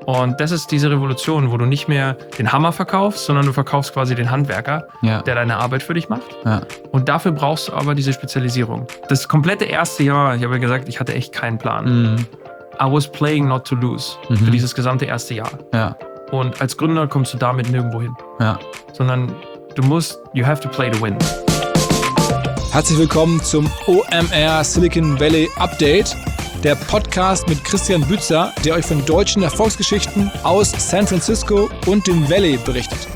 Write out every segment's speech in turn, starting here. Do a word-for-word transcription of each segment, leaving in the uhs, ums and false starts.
Und das ist diese Revolution, wo du nicht mehr den Hammer verkaufst, sondern du verkaufst quasi den Handwerker, ja. der deine Arbeit für dich macht. Ja. Und dafür brauchst du aber diese Spezialisierung. Das komplette erste Jahr, ich habe ja gesagt, ich hatte echt keinen Plan. Mhm. I was playing not to lose mhm. für dieses gesamte erste Jahr. Ja. Und als Gründer kommst du damit nirgendwo hin. Ja. Sondern du musst, you have to play to win. Herzlich willkommen zum O M R Silicon Valley Update, der Podcast mit Christian Bützer, der euch von deutschen Erfolgsgeschichten aus San Francisco und dem Valley berichtet.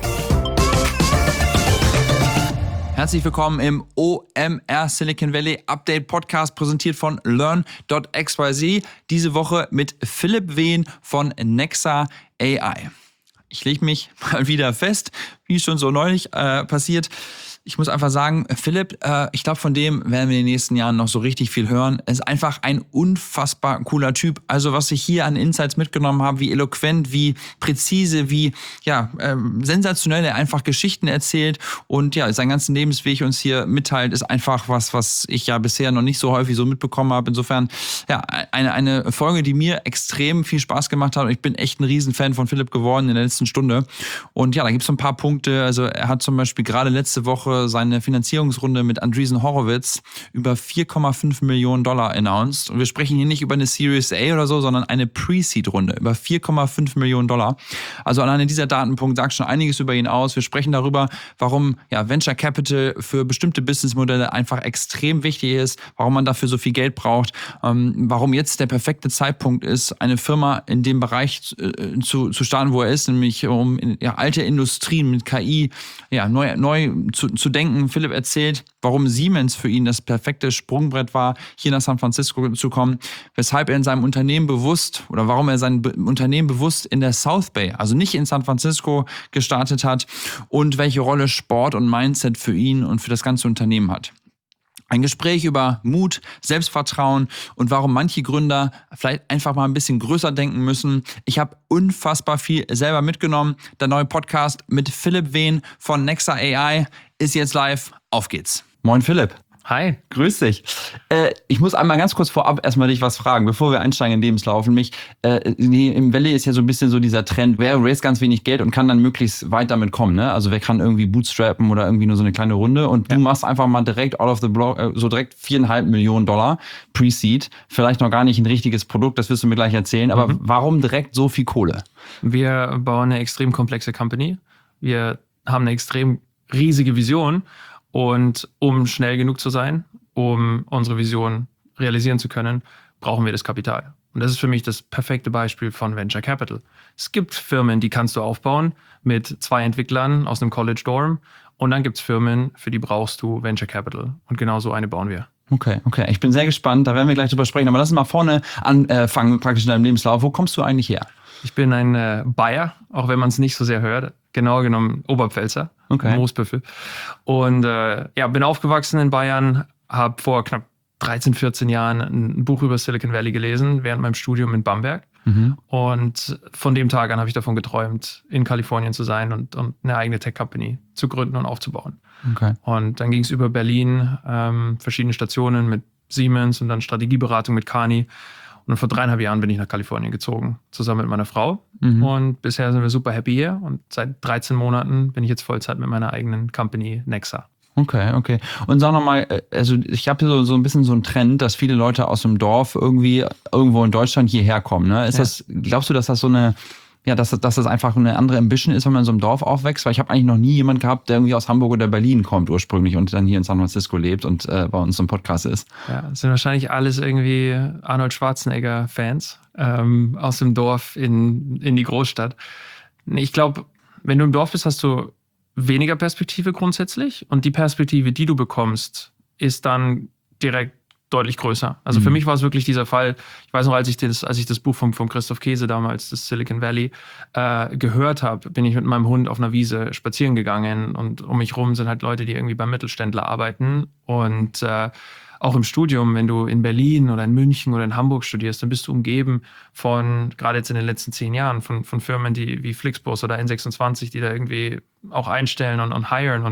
Herzlich willkommen im O M R Silicon Valley Update Podcast, präsentiert von learn Punkt x y z. Diese Woche mit Philipp Wehn von Nexa A I. Ich lege mich mal wieder fest, wie schon so neulich äh, passiert. Ich muss einfach sagen, Philipp, äh, ich glaube, von dem werden wir in den nächsten Jahren noch so richtig viel hören. Er ist einfach ein unfassbar cooler Typ. Also was ich hier an Insights mitgenommen habe, wie eloquent, wie präzise, wie ja äh, sensationell er einfach Geschichten erzählt und ja, seinen ganzen Lebensweg uns hier mitteilt, ist einfach was, was ich ja bisher noch nicht so häufig so mitbekommen habe. Insofern ja, eine, eine Folge, die mir extrem viel Spaß gemacht hat. Und ich bin echt ein Riesenfan von Philipp geworden in der letzten Stunde. Und ja, da gibt es so ein paar Punkte. Also er hat zum Beispiel gerade letzte Woche seine Finanzierungsrunde mit Andreessen Horowitz über vier Komma fünf Millionen Dollar announced. Und wir sprechen hier nicht über eine Series A oder so, sondern eine Pre-Seed-Runde über vier Komma fünf Millionen Dollar. Also alleine dieser Datenpunkt sagt schon einiges über ihn aus. Wir sprechen darüber, warum ja, Venture Capital für bestimmte Businessmodelle einfach extrem wichtig ist, warum man dafür so viel Geld braucht, ähm, warum jetzt der perfekte Zeitpunkt ist, eine Firma in dem Bereich äh, zu, zu starten, wo er ist, nämlich um ja, alte Industrien mit K I ja, neu, neu zu, zu denken. Philipp erzählt, warum Siemens für ihn das perfekte Sprungbrett war, hier nach San Francisco zu kommen, weshalb er in seinem Unternehmen bewusst oder warum er sein Be- Unternehmen bewusst in der South Bay, also nicht in San Francisco, gestartet hat und welche Rolle Sport und Mindset für ihn und für das ganze Unternehmen hat. Ein Gespräch über Mut, Selbstvertrauen und warum manche Gründer vielleicht einfach mal ein bisschen größer denken müssen. Ich habe unfassbar viel selber mitgenommen. Der neue Podcast mit Philipp Wehn von Nexa A I ist jetzt live. Auf geht's. Moin Philipp. Hi. Grüß dich. Äh, ich muss einmal ganz kurz vorab erstmal dich was fragen, bevor wir einsteigen in den Lebenslauf. Nämlich, äh, im Valley ist ja so ein bisschen so dieser Trend, wer raised ganz wenig Geld und kann dann möglichst weit damit kommen. Ne? Also wer kann irgendwie bootstrappen oder irgendwie nur so eine kleine Runde. Und ja. du machst einfach mal direkt out of the block, äh, so direkt viereinhalb Millionen Dollar Pre-Seed. Vielleicht noch gar nicht ein richtiges Produkt, das wirst du mir gleich erzählen. Aber mhm. warum direkt so viel Kohle? Wir bauen eine extrem komplexe Company. Wir haben eine extrem riesige Vision. Und um schnell genug zu sein, um unsere Vision realisieren zu können, brauchen wir das Kapital. Und das ist für mich das perfekte Beispiel von Venture Capital. Es gibt Firmen, die kannst du aufbauen mit zwei Entwicklern aus einem College Dorm. Und dann gibt es Firmen, für die brauchst du Venture Capital. Und genau so eine bauen wir. Okay, okay. Ich bin sehr gespannt. Da werden wir gleich drüber sprechen. Aber lass uns mal vorne anfangen, praktisch in deinem Lebenslauf. Wo kommst du eigentlich her? Ich bin ein äh, Bayer, auch wenn man es nicht so sehr hört. Genauer genommen Oberpfälzer, okay. Moosbüffel. Und äh, ja, bin aufgewachsen in Bayern, habe vor knapp dreizehn, vierzehn Jahren ein Buch über Silicon Valley gelesen, während meinem Studium in Bamberg. Mhm. Und von dem Tag an habe ich davon geträumt, in Kalifornien zu sein und, und eine eigene Tech-Company zu gründen und aufzubauen. Okay. Und dann ging es über Berlin, ähm, verschiedene Stationen mit Siemens und dann Strategieberatung mit Kearney. Und vor dreieinhalb Jahren bin ich nach Kalifornien gezogen, zusammen mit meiner Frau. Mhm. Und bisher sind wir super happy hier. Und seit dreizehn Monaten bin ich jetzt Vollzeit mit meiner eigenen Company Nexa. Okay, okay. Und sag nochmal, also ich habe so, so ein bisschen so einen Trend, dass viele Leute aus dem Dorf irgendwie irgendwo in Deutschland hierher kommen. Ne? Ist ja. das, glaubst du, dass das so eine... Ja, dass, dass das einfach eine andere Ambition ist, wenn man in so einem Dorf aufwächst, weil ich habe eigentlich noch nie jemanden gehabt, der irgendwie aus Hamburg oder Berlin kommt ursprünglich und dann hier in San Francisco lebt und äh, bei uns im Podcast ist. Ja, das sind wahrscheinlich alles irgendwie Arnold Schwarzenegger-Fans ähm, aus dem Dorf in, in die Großstadt. Ich glaube, wenn du im Dorf bist, hast du weniger Perspektive grundsätzlich und die Perspektive, die du bekommst, ist dann direkt deutlich größer. Also mhm. für mich war es wirklich dieser Fall, ich weiß noch, als ich das, als ich das Buch von, von Christoph Käse damals, das Silicon Valley, äh, gehört habe, bin ich mit meinem Hund auf einer Wiese spazieren gegangen und um mich rum sind halt Leute, die irgendwie beim Mittelständler arbeiten und äh, auch im Studium, wenn du in Berlin oder in München oder in Hamburg studierst, dann bist du umgeben von, gerade jetzt in den letzten zehn Jahren, von, von Firmen die, wie Flixbus oder N sechsundzwanzig, die da irgendwie auch einstellen und, und hiren und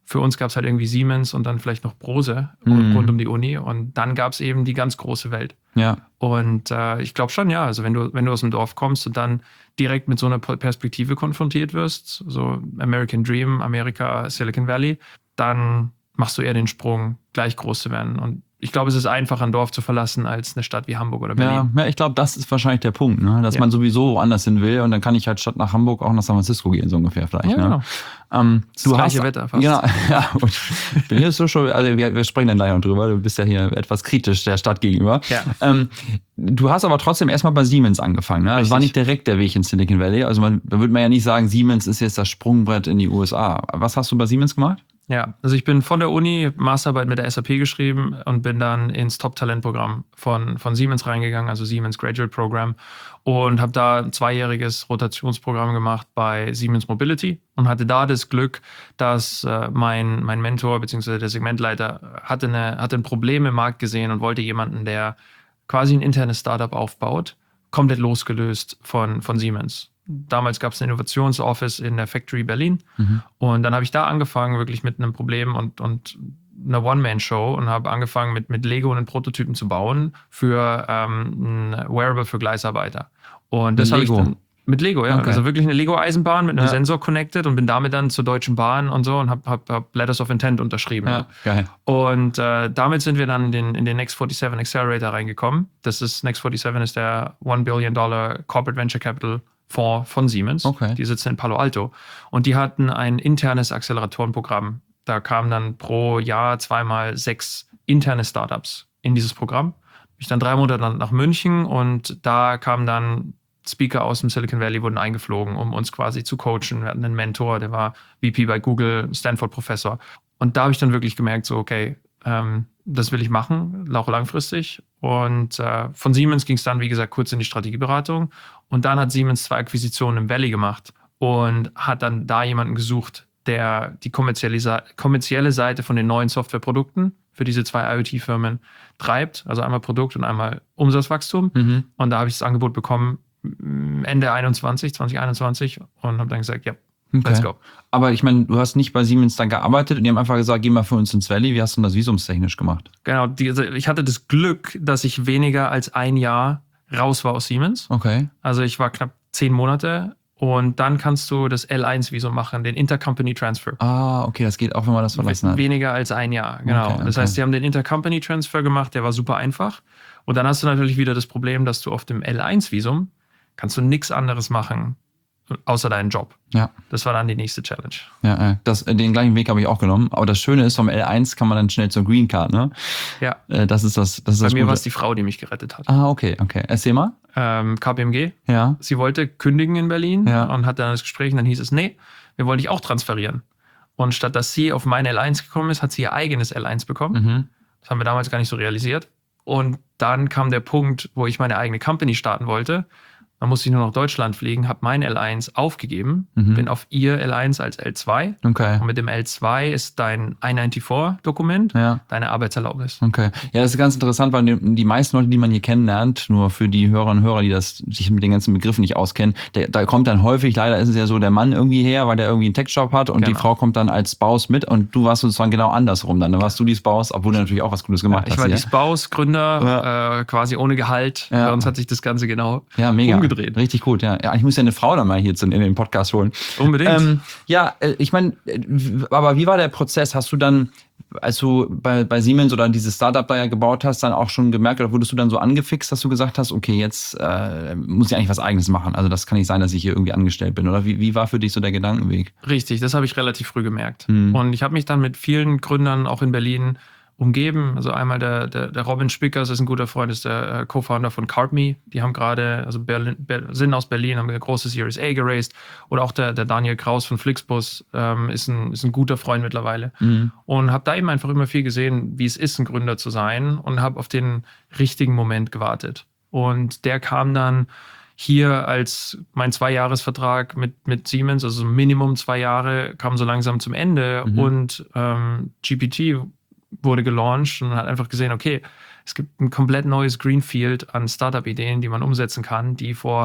für uns gab es halt irgendwie Siemens und dann vielleicht noch Brose Mhm. rund um die Uni. Und dann gab es eben die ganz große Welt. Ja. Und äh, ich glaube schon, ja, also wenn du, wenn du aus dem Dorf kommst und dann direkt mit so einer Perspektive konfrontiert wirst, so American Dream, Amerika, Silicon Valley, dann machst du eher den Sprung, gleich groß zu werden. Und ich glaube, es ist einfacher, ein Dorf zu verlassen, als eine Stadt wie Hamburg oder Berlin. Ja, ja, ich glaube, das ist wahrscheinlich der Punkt, ne? Dass Ja. man sowieso woanders hin will und dann kann ich halt statt nach Hamburg auch nach San Francisco gehen, so ungefähr vielleicht. Ja, ne? genau. Ähm, Das du gleiche hast, Wetter fast. Genau, ja. Und hier ist so schon, also wir, wir sprechen dann gleich noch drüber. Du bist ja hier etwas kritisch der Stadt gegenüber. Ja. Ähm, du hast aber trotzdem erstmal bei Siemens angefangen. Ne? Das war nicht direkt der Weg in Silicon Valley. Also man, da würde man ja nicht sagen, Siemens ist jetzt das Sprungbrett in die U S A. Was hast du bei Siemens gemacht? Ja, also ich bin von der Uni Masterarbeit mit der S A P geschrieben und bin dann ins Top-Talent-Programm von, von Siemens reingegangen, also Siemens Graduate Program, und habe da ein zweijähriges Rotationsprogramm gemacht bei Siemens Mobility und hatte da das Glück, dass äh, mein, mein Mentor bzw. der Segmentleiter hatte, eine, hatte ein Problem im Markt gesehen und wollte jemanden, der quasi ein internes Startup aufbaut, komplett losgelöst von, von Siemens. Damals gab es ein Innovationsoffice in der Factory Berlin. Mhm. Und dann habe ich da angefangen, wirklich mit einem Problem und, und einer One-Man-Show und habe angefangen, mit, mit Lego einen Prototypen zu bauen für ähm, ein Wearable für Gleisarbeiter. Und das habe ich dann mit Lego, ja. Okay. Also wirklich eine Lego-Eisenbahn mit einem ja. Sensor connected und bin damit dann zur Deutschen Bahn und so und habe hab, hab Letters of Intent unterschrieben. Ja, geil. Und äh, damit sind wir dann in den, in den Next forty-seven Accelerator reingekommen. Das ist, Next forty-seven ist der one billion dollar Corporate Venture Capital Fonds von Siemens. Okay. Die sitzen in Palo Alto. Und die hatten ein internes Acceleratorenprogramm. Da kamen dann pro Jahr zweimal sechs interne Startups in dieses Programm. Ich dann drei Monate nach München und da kamen dann Speaker aus dem Silicon Valley, wurden eingeflogen, um uns quasi zu coachen. Wir hatten einen Mentor, der war V P bei Google, Stanford-Professor. Und da habe ich dann wirklich gemerkt, so okay, ähm, das will ich machen, auch langfristig. Und äh, von Siemens ging es dann, wie gesagt, kurz in die Strategieberatung. Und dann hat Siemens zwei Akquisitionen im Valley gemacht und hat dann da jemanden gesucht, der die kommerzielle, kommerzielle Seite von den neuen Softwareprodukten für diese zwei IoT-Firmen treibt. Also einmal Produkt und einmal Umsatzwachstum. Mhm. Und da habe ich das Angebot bekommen, Ende einundzwanzig, zwanzig einundzwanzig und habe dann gesagt, ja, okay. Let's go. Aber ich meine, du hast nicht bei Siemens dann gearbeitet und die haben einfach gesagt, geh mal für uns ins Valley. Wie hast du das visumstechnisch gemacht? Genau, die, ich hatte das Glück, dass ich weniger als ein Jahr raus war aus Siemens. Okay. Also ich war knapp zehn Monate und dann kannst du das L eins Visum machen, den Intercompany Transfer. Ah, okay, das geht auch, wenn man das verlassen hat. Weniger als ein Jahr, genau. Okay, okay. Das heißt, die haben den Intercompany Transfer gemacht, der war super einfach. Und dann hast du natürlich wieder das Problem, dass du auf dem L eins Visum kannst du nichts anderes machen, außer deinen Job. Ja. Das war dann die nächste Challenge. Ja, das, den gleichen Weg habe ich auch genommen. Aber das Schöne ist, vom L eins kann man dann schnell zur Green Card, ne? Ja. Das ist das, das ist Bei das mir war es die Frau, die mich gerettet hat. Ah, okay, okay. Erzähl mal. Ähm, K P M G. Ja. Sie wollte kündigen in Berlin ja. und hat dann das Gespräch und dann hieß es, nee, wir wollen dich auch transferieren. Und statt dass sie auf mein L eins gekommen ist, hat sie ihr eigenes L eins bekommen. Mhm. Das haben wir damals gar nicht so realisiert. Und dann kam der Punkt, wo ich meine eigene Company starten wollte. Dann musste ich nur nach Deutschland fliegen, habe mein L eins aufgegeben, mhm. bin auf ihr L eins als L zwei. Okay. Und mit dem L zwei ist dein I neunundneunzig-Dokument, ja. deine Arbeitserlaubnis. Okay. Ja, das ist ganz interessant, weil die, die meisten Leute, die man hier kennenlernt, nur für die Hörerinnen und Hörer, die das sich mit den ganzen Begriffen nicht auskennen, der, da kommt dann häufig, leider ist es ja so, der Mann irgendwie her, weil der irgendwie einen Tech-Job hat und genau. die Frau kommt dann als Spouse mit und du warst sozusagen genau andersrum dann. Dann warst du die Spouse, obwohl du natürlich auch was Gutes gemacht ja, ich hast. Ich war hier. die Spouse, Gründer, ja. äh, quasi ohne Gehalt. Ja. Bei uns hat sich das Ganze genau ja, mega. umgedreht. Richtig gut, ja. Ja, ich muss ja eine Frau dann mal hier in den Podcast holen. Unbedingt. Ähm, ja, ich meine, aber wie war der Prozess? Hast du dann, als du bei, bei Siemens oder dieses Startup da ja gebaut hast, dann auch schon gemerkt oder wurdest du dann so angefixt, dass du gesagt hast, okay, jetzt äh, muss ich eigentlich was Eigenes machen. Also das kann nicht sein, dass ich hier irgendwie angestellt bin. Oder wie, wie war für dich so der Gedankenweg? Richtig, das habe ich relativ früh gemerkt. Hm. Und ich habe mich dann mit vielen Gründern auch in Berlin umgeben. Also einmal der, der, der Robin Spickers ist ein guter Freund, ist der äh, Co-Founder von CarpMe. Die haben gerade, also Berlin, Ber- sind aus Berlin, haben eine große Series A geraced. Oder auch der, der Daniel Kraus von Flixbus ähm, ist, ein, ist ein guter Freund mittlerweile. Mhm. Und habe da eben einfach immer viel gesehen, wie es ist, ein Gründer zu sein und habe auf den richtigen Moment gewartet. Und der kam dann hier als mein Zweijahresvertrag mit, mit Siemens, also Minimum zwei Jahre, kam so langsam zum Ende. Mhm. Und ähm, G P T wurde gelauncht und man hat einfach gesehen, okay, es gibt ein komplett neues Greenfield an Startup-Ideen, die man umsetzen kann, die vor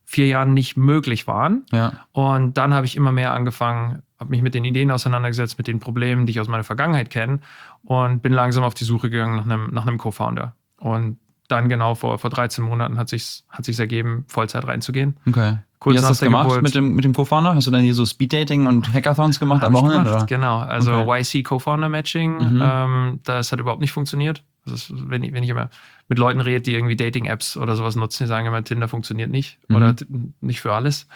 vier Jahren nicht möglich waren. Ja. Und dann habe ich immer mehr angefangen, habe mich mit den Ideen auseinandergesetzt, mit den Problemen, die ich aus meiner Vergangenheit kenne und bin langsam auf die Suche gegangen nach einem, nach einem Co-Founder. Und dann genau vor, vor dreizehn Monaten hat sich hat sich's ergeben, Vollzeit reinzugehen. Okay. Kurz Wie hast nach du das der gemacht Geburt. mit dem, mit dem Co-Founder? Hast du dann hier so Speeddating und Hackathons gemacht Hab am ich Wochenende? gemacht, Oder? genau. Also Okay. Y C Co-Founder Matching, Mhm. ähm, das hat überhaupt nicht funktioniert. Das ist, wenn, ich, wenn ich immer mit Leuten rede, die irgendwie Dating-Apps oder sowas nutzen, die sagen immer, Tinder funktioniert nicht Mhm. oder t- nicht für alles.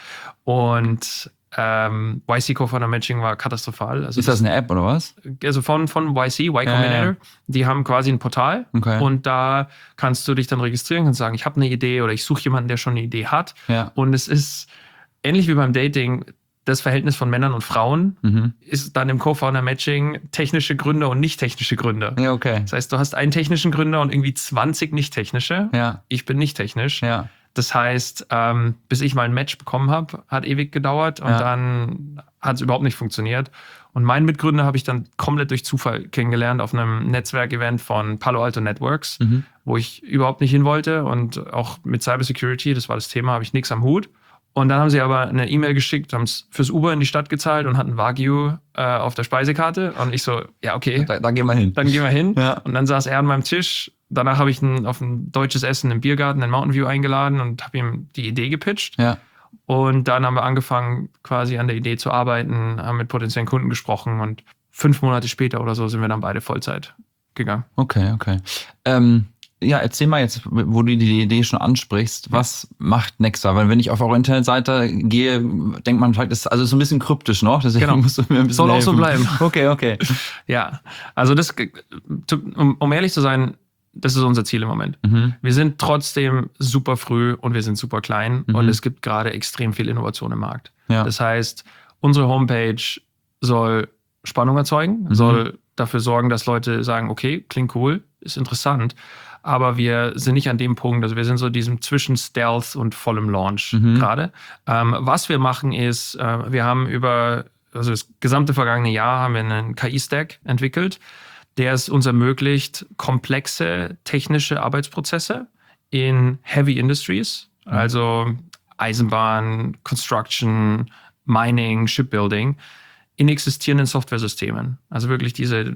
Und ähm, Y C Co-Founder Matching war katastrophal. Also Ist das eine App oder was? also von, von Y C, Y Ja, Combinator, ja. die haben quasi ein Portal Okay. und da kannst du dich dann registrieren und sagen, ich habe eine Idee oder ich suche jemanden, der schon eine Idee hat. Ja. Und es ist ähnlich wie beim Dating, das Verhältnis von Männern und Frauen Mhm. ist dann im Co-Founder-Matching technische Gründer und nicht technische Gründer. Ja, okay. Das heißt, du hast einen technischen Gründer und irgendwie zwanzig nicht technische. Ja. Ich bin nicht technisch. Ja. Das heißt, ähm, bis ich mal ein Match bekommen habe, hat ewig gedauert und Ja. dann hat es überhaupt nicht funktioniert. Und meinen Mitgründer habe ich dann komplett durch Zufall kennengelernt auf einem Netzwerkevent von Palo Alto Networks, Mhm. wo ich überhaupt nicht hin wollte. Und auch mit Cybersecurity, das war das Thema, habe ich nichts am Hut. Und dann haben sie aber eine E-Mail geschickt, haben es fürs Uber in die Stadt gezahlt und hatten Wagyu äh, auf der Speisekarte. Und ich so, ja, okay, Da, da gehen wir hin. dann gehen wir hin. Ja. Und dann saß er an meinem Tisch. Danach habe ich ihn auf ein deutsches Essen im Biergarten in Mountain View eingeladen und habe ihm die Idee gepitcht. Ja. Und dann haben wir angefangen, quasi an der Idee zu arbeiten, haben mit potenziellen Kunden gesprochen und fünf Monate später oder so sind wir dann beide Vollzeit gegangen. Okay, okay. Ähm, ja, erzähl mal jetzt, wo du die Idee schon ansprichst, was macht Nexa? Weil wenn ich auf eure Internetseite gehe, denkt man vielleicht, das ist also so ein bisschen kryptisch noch, deswegen Genau. musst du mir ein bisschen Soll auch so helfen. bleiben. Okay, okay. Ja, also das, um, um ehrlich zu sein, das ist unser Ziel im Moment. Mhm. Wir sind trotzdem super früh und wir sind super klein Mhm. und es gibt gerade extrem viel Innovation im Markt. Ja. Das heißt, unsere Homepage soll Spannung erzeugen, Mhm. soll dafür sorgen, dass Leute sagen, okay, klingt cool, ist interessant, aber wir sind nicht an dem Punkt, also wir sind so diesem zwischen Stealth und vollem Launch Mhm. gerade. Ähm, was wir machen ist, äh, wir haben über also das gesamte vergangene Jahr haben wir einen K I-Stack entwickelt, der es uns ermöglicht, komplexe technische Arbeitsprozesse in Heavy Industries, Mhm. also Eisenbahn, Construction, Mining, Shipbuilding, in existierenden Softwaresystemen. Also wirklich diese,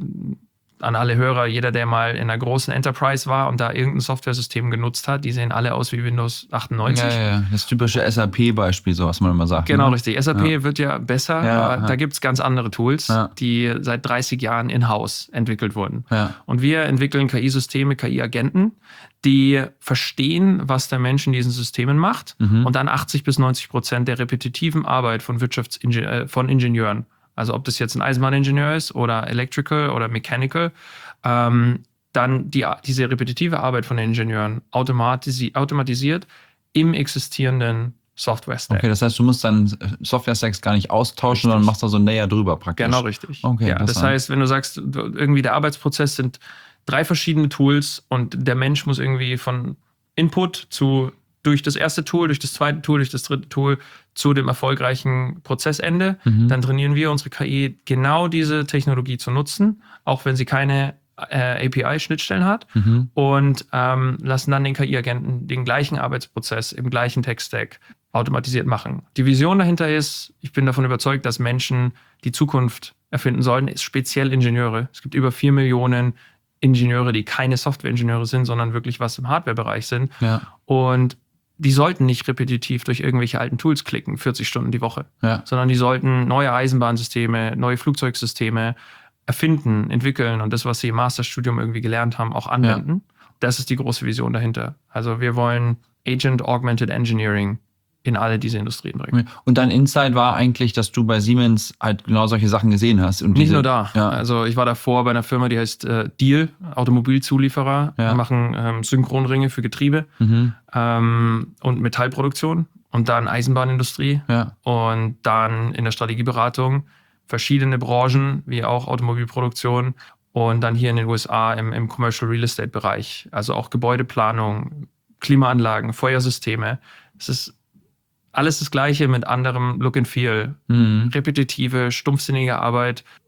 an alle Hörer, jeder, der mal in einer großen Enterprise war und da irgendein Softwaresystem genutzt hat, die sehen alle aus wie Windows achtundneunzig. Ja, ja, ja. Das typische S A P-Beispiel, so was man immer sagt. Genau, ne? richtig. S A P Ja. wird ja besser, Ja, aber ja. da gibt es ganz andere Tools, Ja. die seit dreißig Jahren in-house entwickelt wurden. Ja. Und wir entwickeln K I-Systeme, K I-Agenten, die verstehen, was der Mensch in diesen Systemen macht Mhm. und dann achtzig bis neunzig Prozent der repetitiven Arbeit von Wirtschaftsingen äh, von Ingenieuren, also ob das jetzt ein Eisenbahningenieur ist oder Electrical oder Mechanical, ähm, dann die, diese repetitive Arbeit von den Ingenieuren automatisi automatisiert im existierenden Software-Stack. Okay, das heißt, du musst deinen Software-Stacks gar nicht austauschen, Richtig. sondern machst da so ein Layer drüber praktisch. Genau, richtig. Okay, ja, das interessant. heißt, wenn du sagst, du- irgendwie der Arbeitsprozess sind drei verschiedene Tools und der Mensch muss irgendwie von Input zu durch das erste Tool, durch das zweite Tool, durch das dritte Tool zu dem erfolgreichen Prozessende, Mhm. dann trainieren wir unsere K I genau diese Technologie zu nutzen, auch wenn sie keine äh, A P I-Schnittstellen hat Mhm. und ähm, lassen dann den K I-Agenten den gleichen Arbeitsprozess im gleichen Tech-Stack automatisiert machen. Die Vision dahinter ist, ich bin davon überzeugt, dass Menschen die Zukunft erfinden sollen, ist speziell Ingenieure. Es gibt über vier Millionen Ingenieure, die keine Software-Ingenieure sind, sondern wirklich was im Hardware-Bereich sind. Ja, Und die sollten nicht repetitiv durch irgendwelche alten Tools klicken, vierzig Stunden die Woche, ja. sondern die sollten neue Eisenbahnsysteme, neue Flugzeugsysteme erfinden, entwickeln und das, was sie im Masterstudium irgendwie gelernt haben, auch anwenden. Das ist die große Vision dahinter. Also wir wollen Agent-Augmented Engineering in alle diese Industrien bringen. Und dein Insight war eigentlich, dass du bei Siemens halt genau solche Sachen gesehen hast. Und Nicht diese, nur da. Ja. Also ich war davor bei einer Firma, die heißt äh, Diehl, Automobilzulieferer. Ja. Die machen ähm, Synchronringe für Getriebe Mhm. ähm, und Metallproduktion und dann Eisenbahnindustrie Ja. und dann in der Strategieberatung verschiedene Branchen, wie auch Automobilproduktion und dann hier in den U S A im, im Commercial Real Estate Bereich, also auch Gebäudeplanung, Klimaanlagen, Feuersysteme. Es ist alles das Gleiche mit anderem Look and Feel. Mhm. Repetitive, stumpfsinnige Arbeit,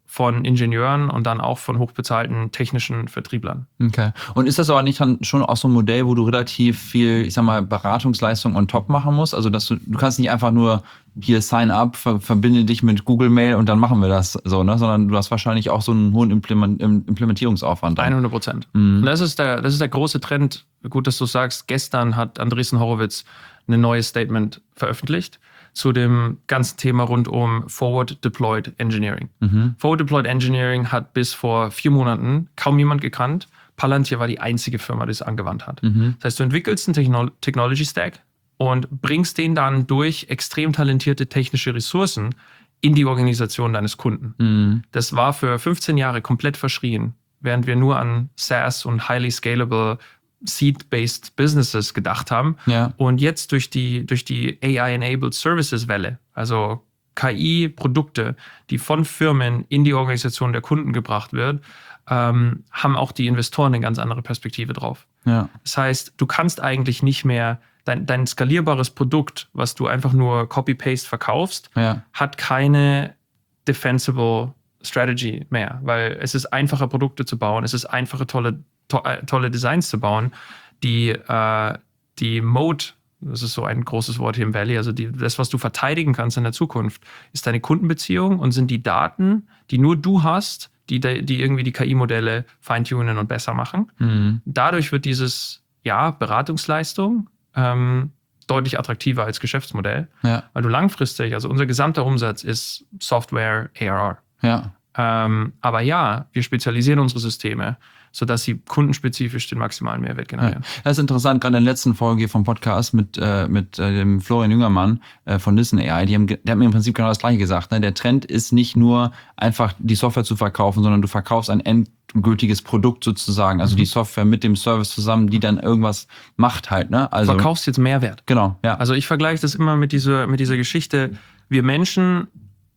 von Ingenieuren und dann auch von hochbezahlten technischen Vertrieblern. Okay. Und ist das aber nicht dann schon auch so ein Modell, wo du relativ viel, ich sag mal, Beratungsleistung on top machen musst? Also dass du, du kannst nicht einfach nur hier sign up, ver, verbinde dich mit Google Mail und dann machen wir das so, ne? Sondern du hast wahrscheinlich auch so einen hohen Implement, Implementierungsaufwand. Dann. hundert Prozent. Mhm. Und das ist der, das ist der große Trend. Gut, dass du sagst, gestern hat Andreessen Horowitz ein neues Statement veröffentlicht zu dem ganzen Thema rund um Forward Deployed Engineering. Mhm. Forward Deployed Engineering hat bis vor vier Monaten kaum jemand gekannt. Palantir war die einzige Firma, die es angewandt hat. Mhm. Das heißt, du entwickelst einen Techno- Technology Stack und bringst den dann durch extrem talentierte technische Ressourcen in die Organisation deines Kunden. Mhm. Das war für fünfzehn Jahre komplett verschrien, während wir nur an SaaS und highly scalable Seed-based Businesses gedacht haben. Ja. Und jetzt durch die, durch die A I-enabled Services-Welle, also K I-Produkte, die von Firmen in die Organisation der Kunden gebracht wird, ähm, haben auch die Investoren eine ganz andere Perspektive drauf. Ja. Das heißt, du kannst eigentlich nicht mehr dein, dein skalierbares Produkt, was du einfach nur Copy-Paste verkaufst, ja. hat keine defensible Strategy mehr, weil es ist einfacher, Produkte zu bauen, es ist einfacher, tolle To- tolle Designs zu bauen, die, äh, die Moat, das ist so ein großes Wort hier im Valley, also die, das, was du verteidigen kannst in der Zukunft, ist deine Kundenbeziehung und sind die Daten, die nur du hast, die, die irgendwie die K I-Modelle feintunen und besser machen. Mhm. Dadurch wird dieses, ja, Beratungsleistung ähm, deutlich attraktiver als Geschäftsmodell, ja. weil du langfristig, also unser gesamter Umsatz ist Software A R R. Ja. Ähm, aber ja, wir spezialisieren unsere Systeme, sodass sie kundenspezifisch den maximalen Mehrwert generieren. Ja, das ist interessant, gerade in der letzten Folge vom Podcast mit, äh, mit äh, dem Florian Jüngermann äh, von Listen A I, die haben, der hat mir im Prinzip genau das Gleiche gesagt. Ne? Der Trend ist nicht nur einfach die Software zu verkaufen, sondern du verkaufst ein endgültiges Produkt sozusagen, also mhm. die Software mit dem Service zusammen, die dann irgendwas macht halt. Ne? Also, du verkaufst jetzt Mehrwert. Genau, ja. Also ich vergleiche das immer mit dieser, mit dieser Geschichte, wir Menschen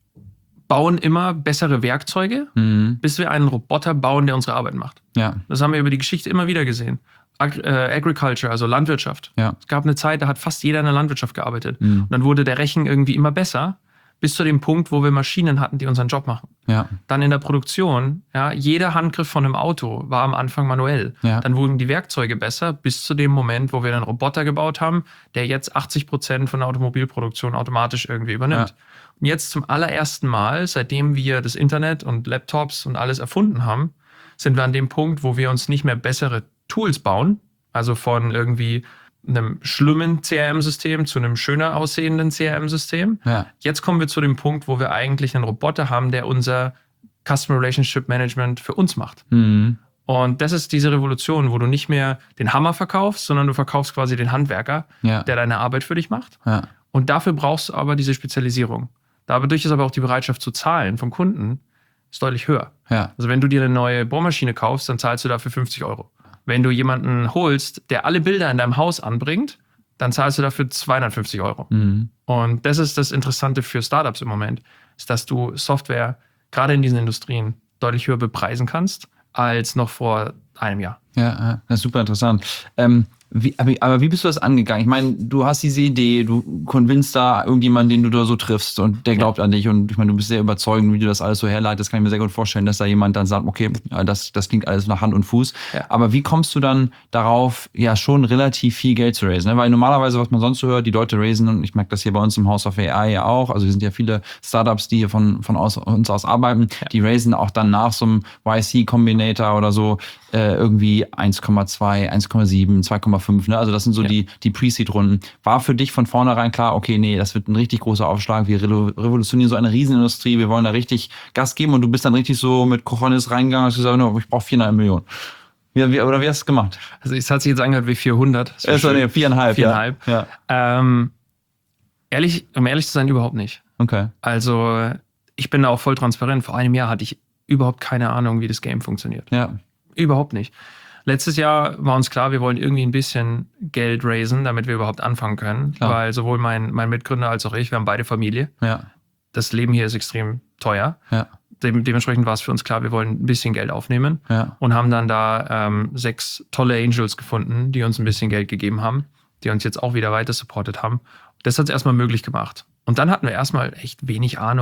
bauen immer bessere Werkzeuge, mhm. bis wir einen Roboter bauen, der unsere Arbeit macht. Ja. Das haben wir über die Geschichte immer wieder gesehen. Ag- äh, Agriculture, also Landwirtschaft. Ja. Es gab eine Zeit, da hat fast jeder in der Landwirtschaft gearbeitet. Mhm. Und dann wurde der Rechen irgendwie immer besser, bis zu dem Punkt, wo wir Maschinen hatten, die unseren Job machen. Ja. Dann in der Produktion, ja, jeder Handgriff von einem Auto war am Anfang manuell. Ja. Dann wurden die Werkzeuge besser, bis zu dem Moment, wo wir einen Roboter gebaut haben, der jetzt achtzig Prozent von der Automobilproduktion automatisch irgendwie übernimmt. Ja. Und jetzt zum allerersten Mal, seitdem wir das Internet und Laptops und alles erfunden haben, sind wir an dem Punkt, wo wir uns nicht mehr bessere Tools bauen, also von irgendwie einem schlimmen C R M-System zu einem schöner aussehenden C R M-System. Ja. Jetzt kommen wir zu dem Punkt, wo wir eigentlich einen Roboter haben, der unser Customer Relationship Management für uns macht. Mhm. Und das ist diese Revolution, wo du nicht mehr den Hammer verkaufst, sondern du verkaufst quasi den Handwerker, ja. der deine Arbeit für dich macht. Ja. Und dafür brauchst du aber diese Spezialisierung. Dadurch ist aber auch die Bereitschaft zu zahlen vom Kunden ist deutlich höher. Ja. Also wenn du dir eine neue Bohrmaschine kaufst, dann zahlst du dafür fünfzig Euro. Wenn du jemanden holst, der alle Bilder in deinem Haus anbringt, dann zahlst du dafür zweihundertfünfzig Euro. Mhm. Und das ist das Interessante für Startups im Moment, ist, dass du Software gerade in diesen Industrien deutlich höher bepreisen kannst als noch vor einem Jahr. Ja, das ist super interessant. Ähm, wie, aber, aber wie bist du das angegangen? Ich meine, du hast diese Idee, du convinst da irgendjemanden, den du da so triffst und der glaubt ja. an dich und ich meine, du bist sehr überzeugend, wie du das alles so herleitest, kann ich mir sehr gut vorstellen, dass da jemand dann sagt, okay, das, das klingt alles nach Hand und Fuß. Ja. Aber wie kommst du dann darauf, ja schon relativ viel Geld zu raisen? Ne? Weil normalerweise, was man sonst so hört, die Leute raisen, und ich merke das hier bei uns im House of A I ja auch, also wir sind ja viele Startups, die hier von, von aus, uns aus arbeiten, ja. die raisen auch dann nach so einem Y C-Combinator oder so äh, irgendwie eins Komma zwei, eins Komma sieben, zwei Komma fünf, ne? Also das sind so ja. die, die Pre-Seed-Runden. War für dich von vornherein klar, okay, nee, das wird ein richtig großer Aufschlag, wir revolutionieren so eine Riesenindustrie, wir wollen da richtig Gas geben und du bist dann richtig so mit Cojones reingegangen und hast gesagt, no, ich brauche viereinhalb Millionen. Wie, wie, oder wie hast du es gemacht? Also es hat sich jetzt angehört wie vierhundert. Das ist nee, viereinhalb. Viereinhalb. Ja. Ja. Ähm, ehrlich, um ehrlich zu sein, überhaupt nicht. Okay. Also ich bin da auch voll transparent. Vor einem Jahr hatte ich überhaupt keine Ahnung, wie das Game funktioniert. Ja. Überhaupt nicht. Letztes Jahr war uns klar, wir wollen irgendwie ein bisschen Geld raisen, damit wir überhaupt anfangen können. Klar. Weil sowohl mein, mein Mitgründer als auch ich, wir haben beide Familie. Ja. Das Leben hier ist extrem teuer. Ja. Dem, dementsprechend war es für uns klar, wir wollen ein bisschen Geld aufnehmen. Ja. Und haben dann da ähm, sechs tolle Angels gefunden, die uns ein bisschen Geld gegeben haben, die uns jetzt auch wieder weiter supportet haben. Das hat es erstmal möglich gemacht. Und dann hatten wir erstmal echt wenig Ahnung,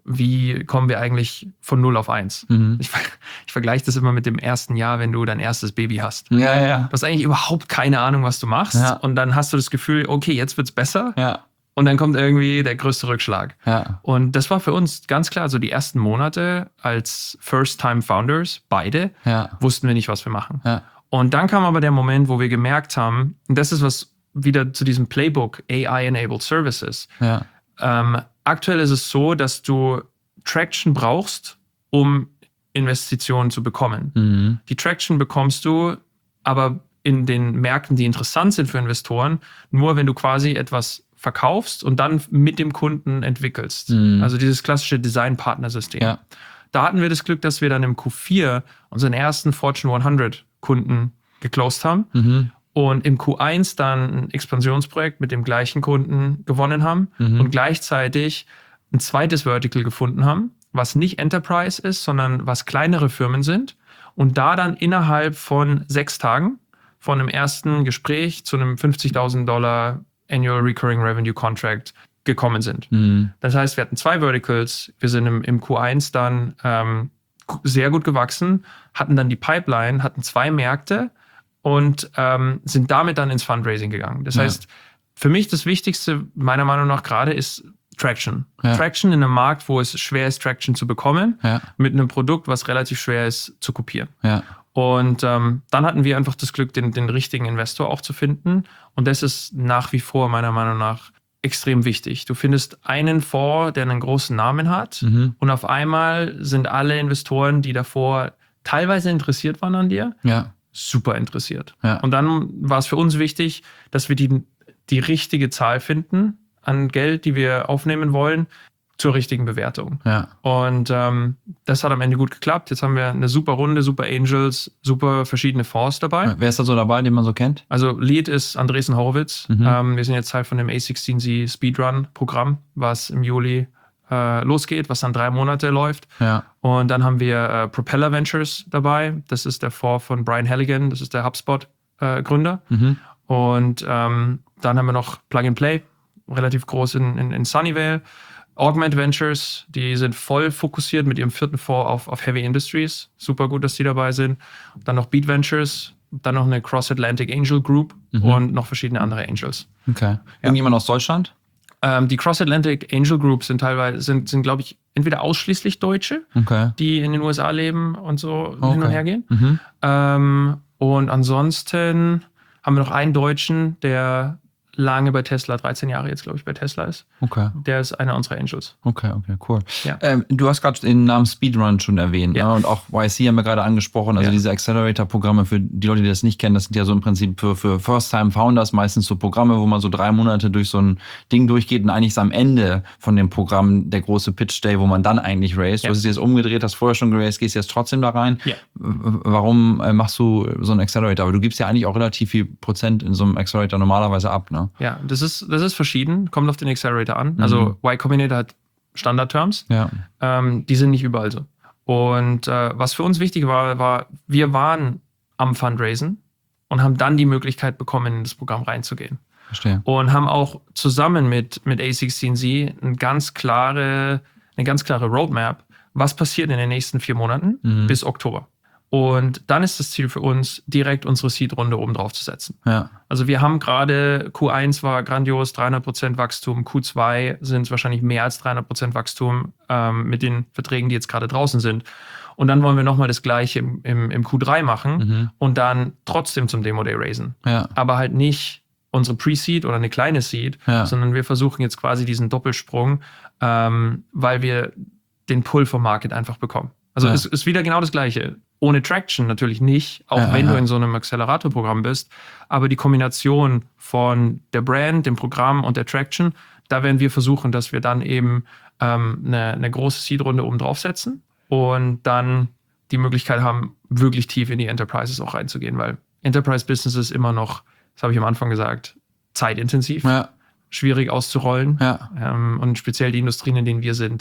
wie kommen wir eigentlich von null auf eins? Mhm. Ich, ich vergleiche das immer mit dem ersten Jahr, wenn du dein erstes Baby hast. Ja, ja. Du hast eigentlich überhaupt keine Ahnung, was du machst. Ja. Und dann hast du das Gefühl, okay, jetzt wird's besser. Ja. Und dann kommt irgendwie der größte Rückschlag. Ja. Und das war für uns ganz klar, so die ersten Monate als First-Time-Founders, beide, ja. wussten wir nicht, was wir machen. Ja. Und dann kam aber der Moment, wo wir gemerkt haben, und das ist was wieder zu diesem Playbook A I-Enabled Services. Ja. Ähm, aktuell ist es so, dass du Traction brauchst, um Investitionen zu bekommen. Mhm. Die Traction bekommst du aber in den Märkten, die interessant sind für Investoren, nur wenn du quasi etwas verkaufst und dann mit dem Kunden entwickelst. Mhm. Also dieses klassische Design-Partner-System. Ja. Da hatten wir das Glück, dass wir dann im Q vier unseren ersten Fortune hundert Kunden geclosed haben. Mhm. Und im Q eins dann ein Expansionsprojekt mit dem gleichen Kunden gewonnen haben mhm. und gleichzeitig ein zweites Vertical gefunden haben, was nicht Enterprise ist, sondern was kleinere Firmen sind. Und da dann innerhalb von sechs Tagen von einem ersten Gespräch zu einem fünfzigtausend Dollar Annual Recurring Revenue Contract gekommen sind. Mhm. Das heißt, wir hatten zwei Verticals, wir sind im, im Q eins dann ähm, sehr gut gewachsen, hatten dann die Pipeline, hatten zwei Märkte und ähm, sind damit dann ins Fundraising gegangen. Das ja. heißt, für mich das Wichtigste, meiner Meinung nach gerade, ist Traction. Ja. Traction in einem Markt, wo es schwer ist, Traction zu bekommen, ja. mit einem Produkt, was relativ schwer ist zu kopieren. Ja. Und ähm, dann hatten wir einfach das Glück, den, den richtigen Investor auch zu finden. Und das ist nach wie vor meiner Meinung nach extrem wichtig. Du findest einen Fonds, der einen großen Namen hat mhm. und auf einmal sind alle Investoren, die davor teilweise interessiert waren an dir, ja. super interessiert. Ja. Und dann war es für uns wichtig, dass wir die, die richtige Zahl finden an Geld, die wir aufnehmen wollen, zur richtigen Bewertung. Ja. Und ähm, das hat am Ende gut geklappt. Jetzt haben wir eine super Runde, super Angels, super verschiedene Fonds dabei. Wer ist da so dabei, den man so kennt? Also Lead ist Andresen Horowitz. Mhm. Ähm, wir sind jetzt Teil von dem A sechzehn Z Speedrun-Programm, was im Juli äh, losgeht, was dann drei Monate läuft. Ja. Und dann haben wir äh, Propeller Ventures dabei. Das ist der Fonds von Brian Halligan. Das ist der HubSpot-Gründer. Äh, mhm. Und ähm, dann haben wir noch Plug and Play, relativ groß in, in, in Sunnyvale. Augment Ventures, die sind voll fokussiert mit ihrem vierten Fonds auf, auf Heavy Industries. Super gut, dass die dabei sind. Dann noch Beat Ventures, dann noch eine Cross Atlantic Angel Group mhm. und noch verschiedene andere Angels. Okay. Irgendjemand ja. aus Deutschland? Ähm, die Cross Atlantic Angel Group sind teilweise, sind, sind glaube ich, entweder ausschließlich Deutsche, okay. die in den U S A leben und so okay. hin und her gehen. Mhm. Ähm, und ansonsten haben wir noch einen Deutschen, der lange bei Tesla, dreizehn Jahre jetzt, glaube ich, bei Tesla ist. Okay. Der ist einer unserer Angels. Okay, okay, cool. Ja. Ähm, du hast gerade den Namen Speedrun schon erwähnt, ja. ne? Und auch Y C haben wir gerade angesprochen, also ja. diese Accelerator-Programme, für die Leute, die das nicht kennen, das sind ja so im Prinzip für, für First-Time-Founders meistens so Programme, wo man so drei Monate durch so ein Ding durchgeht und eigentlich ist am Ende von dem Programm der große Pitch-Day, wo man dann eigentlich raised. Ja. Du hast es jetzt umgedreht, hast vorher schon geraced, gehst jetzt trotzdem da rein. Ja. Warum machst du so einen Accelerator? Aber du gibst ja eigentlich auch relativ viel Prozent in so einem Accelerator normalerweise ab, ne? Ja, das ist Das ist verschieden, kommt auf den Accelerator an. Also Y Combinator hat Standard-Terms, ja. ähm, die sind nicht überall so. Und äh, was für uns wichtig war, war, wir waren am Fundraisen und haben dann die Möglichkeit bekommen, in das Programm reinzugehen. Verstehe. Und haben auch zusammen mit, mit A sechzehn Z eine ganz klare, eine ganz klare Roadmap, was passiert in den nächsten vier Monaten mhm. bis Oktober. Und dann ist das Ziel für uns, direkt unsere Seed-Runde oben drauf zu setzen. Ja. Also wir haben gerade, Q eins war grandios, dreihundert Prozent Wachstum, Q zwei sind wahrscheinlich mehr als dreihundert Prozent Wachstum ähm, mit den Verträgen, die jetzt gerade draußen sind. Und dann wollen wir nochmal das Gleiche im, im, im Q drei machen mhm. und dann trotzdem zum Demo-Day raisen. Ja. Aber halt nicht unsere Pre-Seed oder eine kleine Seed, ja. sondern wir versuchen jetzt quasi diesen Doppelsprung, ähm, weil wir den Pull vom Market einfach bekommen. Also ja. es ist wieder genau das Gleiche. Ohne Traction natürlich nicht, auch ja, wenn ja. du in so einem Accelerator-Programm bist. Aber die Kombination von der Brand, dem Programm und der Traction, da werden wir versuchen, dass wir dann eben ähm, eine, eine große Seed-Runde oben draufsetzen und dann die Möglichkeit haben, wirklich tief in die Enterprises auch reinzugehen, weil Enterprise-Business ist immer noch, das habe ich am Anfang gesagt, zeitintensiv, ja. schwierig auszurollen. Ja. Ähm, und speziell die Industrien, in denen wir sind,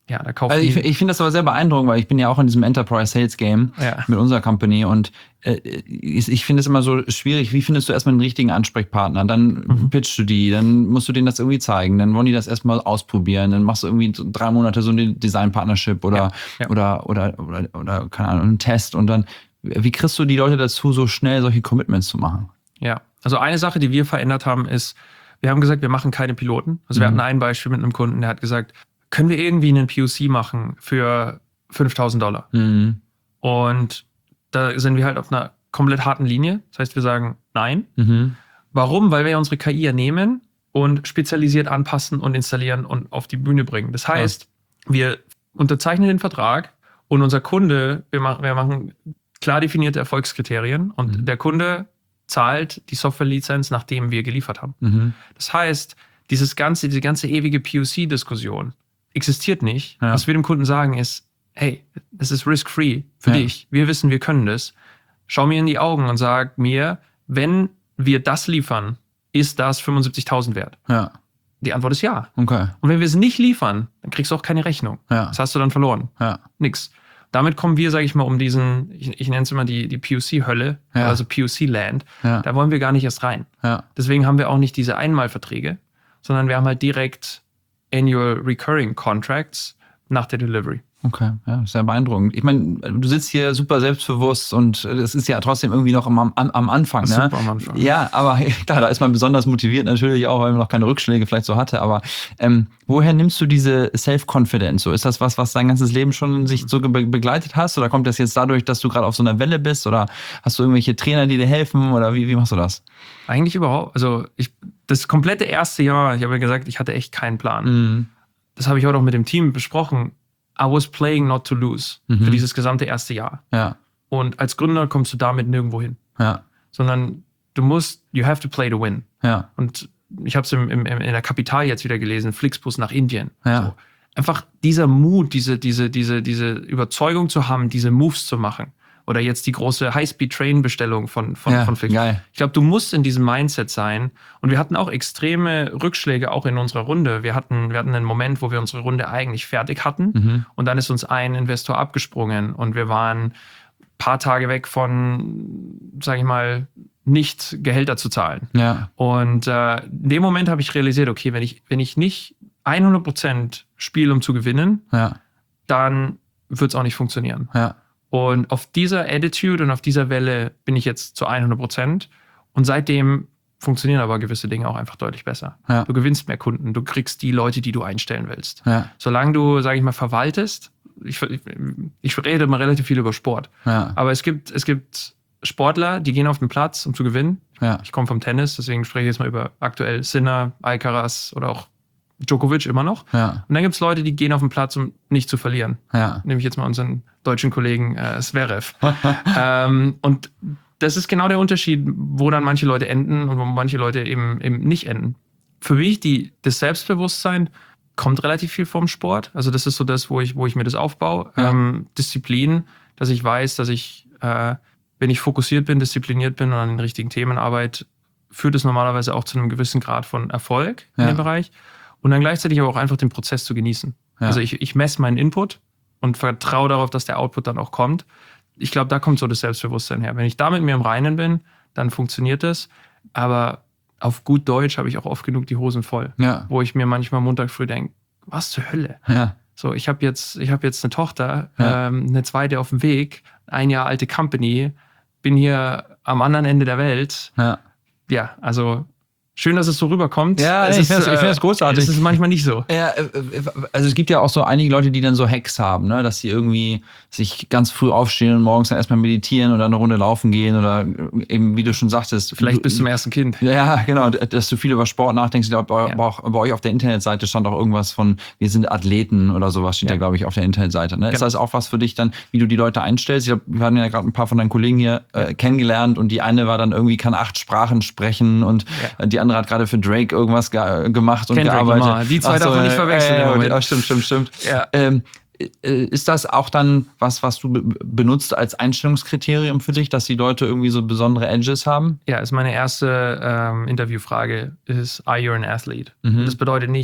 ja, da kauft also ich, ich finde das aber sehr beeindruckend, weil ich bin ja auch in diesem Enterprise Sales Game ja. mit unserer Company und äh, ich, ich finde es immer so schwierig, wie findest du erstmal einen richtigen Ansprechpartner, dann mhm. pitchst du die, dann musst du denen das irgendwie zeigen, dann wollen die das erstmal ausprobieren, dann machst du irgendwie so drei Monate so eine Design-Partnership oder, ja. Ja. Oder, oder, oder, oder, keine Ahnung, einen Test und dann, wie kriegst du die Leute dazu, so schnell solche Commitments zu machen? Ja, also eine Sache, die wir verändert haben, ist, wir haben gesagt, wir machen keine Piloten. Also wir mhm. hatten ein Beispiel mit einem Kunden, der hat gesagt, können wir irgendwie einen P O C machen für fünftausend Dollar? Mhm. Und da sind wir halt auf einer komplett harten Linie. Das heißt, wir sagen nein. Mhm. Warum? Weil wir unsere K I ja nehmen und spezialisiert anpassen und installieren und auf die Bühne bringen. Das heißt, ja. wir unterzeichnen den Vertrag und unser Kunde, wir machen, wir machen klar definierte Erfolgskriterien und mhm. der Kunde zahlt die Software-Lizenz, nachdem wir geliefert haben. Mhm. Das heißt, dieses ganze, diese ganze ewige P O C-Diskussion existiert nicht. Ja. Was wir dem Kunden sagen ist, hey, das ist risk-free für ja. dich. Wir wissen, wir können das. Schau mir in die Augen und sag mir, wenn wir das liefern, ist das fünfundsiebzigtausend wert? Ja. Die Antwort ist ja. Okay. Und wenn wir es nicht liefern, dann kriegst du auch keine Rechnung. Ja. Das hast du dann verloren. Ja. Nix. Damit kommen wir, sage ich mal, um diesen, ich, ich nenne es immer die, die P O C-Hölle, ja. also P O C-Land. Ja. Da wollen wir gar nicht erst rein. Ja. Deswegen haben wir auch nicht diese Einmalverträge, sondern wir haben halt direkt Annual Recurring Contracts nach der Delivery. Okay, ja, sehr beeindruckend. Ich meine, du sitzt hier super selbstbewusst und es ist ja trotzdem irgendwie noch am, am, am Anfang. Ne? Super am Anfang. Ja, aber klar, da ist man besonders motiviert natürlich auch, weil man noch keine Rückschläge vielleicht so hatte. Aber ähm, woher nimmst du diese Self-Confidence? So, ist das was, was dein ganzes Leben schon sich so be- begleitet hast? Oder kommt das jetzt dadurch, dass du gerade auf so einer Welle bist? Oder hast du irgendwelche Trainer, die dir helfen? Oder wie, wie machst du das? Eigentlich überhaupt. Also ich, das komplette erste Jahr, ich habe ja gesagt, ich hatte echt keinen Plan. Mhm. Das habe ich heute auch mit dem Team besprochen. I was playing not to lose mhm. für dieses gesamte erste Jahr. Ja. Und als Gründer kommst du damit nirgendwo hin. Ja. Sondern du musst, you have to play to win. Ja. Und ich habe es im, im, in der Kapital jetzt wieder gelesen, Flixbus nach Indien. Ja. So. Einfach dieser Mut, diese, diese, diese, diese Überzeugung zu haben, diese Moves zu machen. Oder jetzt die große High-Speed-Train-Bestellung von, von, ja, von Flixbus. Geil. Ich glaube, du musst in diesem Mindset sein. Und wir hatten auch extreme Rückschläge auch in unserer Runde. Wir hatten, wir hatten einen Moment, wo wir unsere Runde eigentlich fertig hatten. Mhm. Und dann ist uns ein Investor abgesprungen. Und wir waren ein paar Tage weg von, sage ich mal, nicht Gehälter zu zahlen. Ja. Und äh, in dem Moment habe ich realisiert, okay, wenn ich, wenn ich nicht hundert Prozent spiele, um zu gewinnen, ja. dann wird es auch nicht funktionieren. Ja. Und auf dieser Attitude und auf dieser Welle bin ich jetzt zu hundert Prozent. Und seitdem funktionieren aber gewisse Dinge auch einfach deutlich besser. Ja. Du gewinnst mehr Kunden, du kriegst die Leute, die du einstellen willst. Ja. Solange du, sage ich mal, verwaltest, ich, ich, ich rede immer relativ viel über Sport, ja. aber es gibt, es gibt Sportler, die gehen auf den Platz, um zu gewinnen. Ja. Ich komme vom Tennis, deswegen spreche ich jetzt mal über aktuell Sinner, Alcaraz oder auch Djokovic immer noch. Ja. Und dann gibt es Leute, die gehen auf den Platz, um nicht zu verlieren. Ja. Nehme ich jetzt mal unseren deutschen Kollegen äh, Zverev. ähm, und das ist genau der Unterschied, wo dann manche Leute enden und wo manche Leute eben, eben nicht enden. Für mich, die, das Selbstbewusstsein kommt relativ viel vom Sport. Also das ist so das, wo ich, wo ich mir das aufbaue. Ja. Ähm, Disziplin, dass ich weiß, dass ich, äh, wenn ich fokussiert bin, diszipliniert bin und an den richtigen Themen arbeite, führt es normalerweise auch zu einem gewissen Grad von Erfolg in ja. dem Bereich. Und dann gleichzeitig aber auch einfach den Prozess zu genießen. Ja. Also ich, ich messe meinen Input und vertraue darauf, dass der Output dann auch kommt. Ich glaube, da kommt so das Selbstbewusstsein her. Wenn ich da mit mir im Reinen bin, dann funktioniert das. Aber auf gut Deutsch habe ich auch oft genug die Hosen voll. Ja. Wo ich mir manchmal Montag früh denke, was zur Hölle? Ja. So, ich habe jetzt, ich hab jetzt eine Tochter, Ja. ähm, eine zweite auf dem Weg, ein Jahr alte Company, bin hier am anderen Ende der Welt. Ja, ja also... Schön, dass es so rüberkommt. Ja, es ich ist, finde es äh, find großartig. Es ist manchmal nicht so. Ja, also es gibt ja auch so einige Leute, die dann so Hacks haben, ne? Dass sie irgendwie sich ganz früh aufstehen und morgens dann erstmal meditieren oder eine Runde laufen gehen oder eben, wie du schon sagtest. Vielleicht du, bis zum ersten Kind. Ja, genau, dass du viel über Sport nachdenkst. Ich glaube, bei, ja. bei euch auf der Internetseite stand auch irgendwas von, wir sind Athleten oder sowas, steht ja. da, glaube ich, auf der Internetseite. Ne? Genau. Ist das auch was für dich dann, wie du die Leute einstellst? Ich glaube, wir hatten ja gerade ein paar von deinen Kollegen hier äh, kennengelernt und die eine war dann irgendwie, kann acht Sprachen sprechen und ja. die andere hat gerade für Drake irgendwas ge- gemacht und Kendrick gearbeitet. Lamar. Die zwei Ach so, darf man nicht verwechseln. Äh, äh, stimmt, stimmt, stimmt. Ja. Ähm, ist das auch dann was, was du be- benutzt als Einstellungskriterium für dich, dass die Leute irgendwie so besondere Edges haben? Ja, ist meine erste ähm, Interviewfrage, ist, are you an athlete? Mhm. Das bedeutet nicht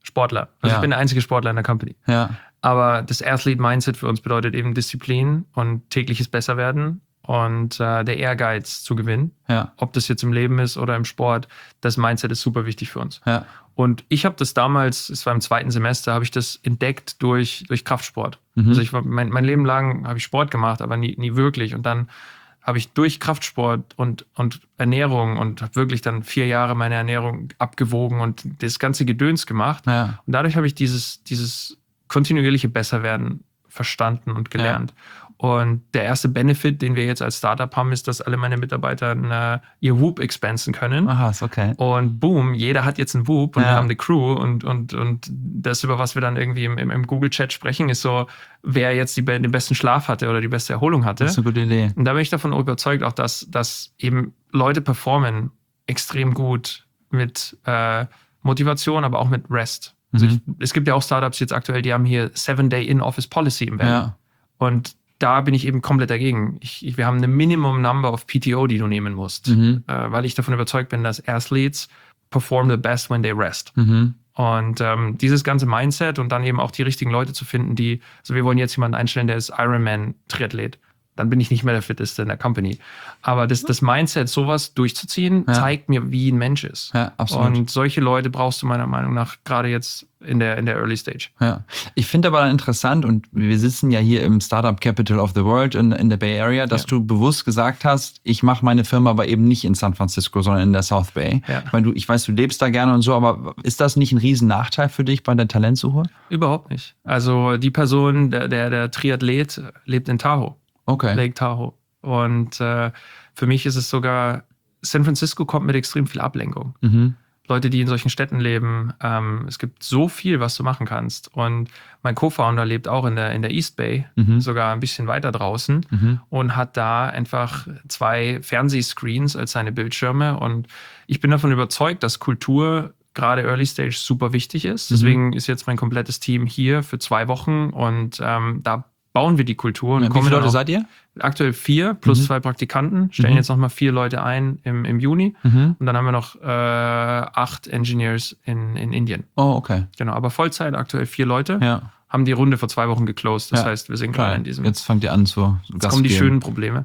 Sportler. Also ja. ich bin der einzige Sportler in der Company. Ja. Aber das Athlete-Mindset für uns bedeutet eben Disziplin und tägliches Besserwerden und äh, der Ehrgeiz zu gewinnen. Ja. Ob das jetzt im Leben ist oder im Sport, das Mindset ist super wichtig für uns. Ja. Und ich habe das damals, es war im zweiten Semester, habe ich das entdeckt durch, durch Kraftsport. Mhm. Also ich war, mein, mein Leben lang habe ich Sport gemacht, aber nie, nie wirklich. Und dann habe ich durch Kraftsport und, und Ernährung und habe wirklich dann vier Jahre meine Ernährung abgewogen und das ganze Gedöns gemacht. Ja. Und dadurch habe ich dieses, dieses kontinuierliche Besserwerden verstanden und gelernt. Ja. Und der erste Benefit, den wir jetzt als Startup haben, ist, dass alle meine Mitarbeiter eine, ihr Whoop expansen können. Aha, ist okay. Und boom, jeder hat jetzt einen Whoop und ja. wir haben eine Crew und, und, und das, über was wir dann irgendwie im, im, im Google-Chat sprechen, ist so, wer jetzt die, den besten Schlaf hatte oder die beste Erholung hatte. Das ist eine gute Idee. Und da bin ich davon überzeugt, auch dass, dass eben Leute performen extrem gut mit äh, Motivation, aber auch mit Rest. Also mhm. ich, es gibt ja auch Startups jetzt aktuell, die haben hier Seven-Day-In-Office-Policy im Welt. Ja. Und da bin ich eben komplett dagegen. Ich, ich, wir haben eine Minimum Number of P T O, die du nehmen musst, mhm. äh, weil ich davon überzeugt bin, dass Athletes perform the best when they rest. Mhm. Und ähm, dieses ganze Mindset und dann eben auch die richtigen Leute zu finden, die, also wir wollen jetzt jemanden einstellen, der ist Ironman-Triathlet. Dann bin ich nicht mehr der Fitteste in der Company. Aber das, das Mindset, sowas durchzuziehen, ja. zeigt mir, wie ein Mensch ist. Ja, absolut. Und solche Leute brauchst du meiner Meinung nach gerade jetzt in der, in der Early Stage. Ja. Ich finde aber interessant, und wir sitzen ja hier im Startup Capital of the World in, in der Bay Area, dass ja. du bewusst gesagt hast, ich mache meine Firma aber eben nicht in San Francisco, sondern in der South Bay. Ja. Ich, meine, du, ich weiß, du lebst da gerne und so, aber ist das nicht ein riesen Nachteil für dich bei der Talentsuche? Überhaupt nicht. Also die Person, der, der, der Triathlet, lebt in Tahoe. Okay. Lake Tahoe. Und äh, für mich ist es sogar, San Francisco kommt mit extrem viel Ablenkung. Mhm. Leute, die in solchen Städten leben, ähm, es gibt so viel, was du machen kannst. Und mein Co-Founder lebt auch in der, in der East Bay, mhm. sogar ein bisschen weiter draußen mhm. und hat da einfach zwei Fernsehscreens als seine Bildschirme. Und ich bin davon überzeugt, dass Kultur gerade Early Stage super wichtig ist. Deswegen mhm. ist jetzt mein komplettes Team hier für zwei Wochen und ähm, da bauen wir die Kultur. Und ja, wie viele Leute seid ihr? Aktuell vier plus mhm. zwei Praktikanten. Stellen mhm. jetzt nochmal vier Leute ein im, im Juni. Mhm. Und dann haben wir noch äh, acht Engineers in, in Indien. Oh, okay. Genau, aber Vollzeit aktuell vier Leute. Ja. Haben die Runde vor zwei Wochen geclosed. Das ja. heißt, wir sind Klar. gerade in diesem... Jetzt fangt ihr an zu Jetzt kommen die schönen Probleme.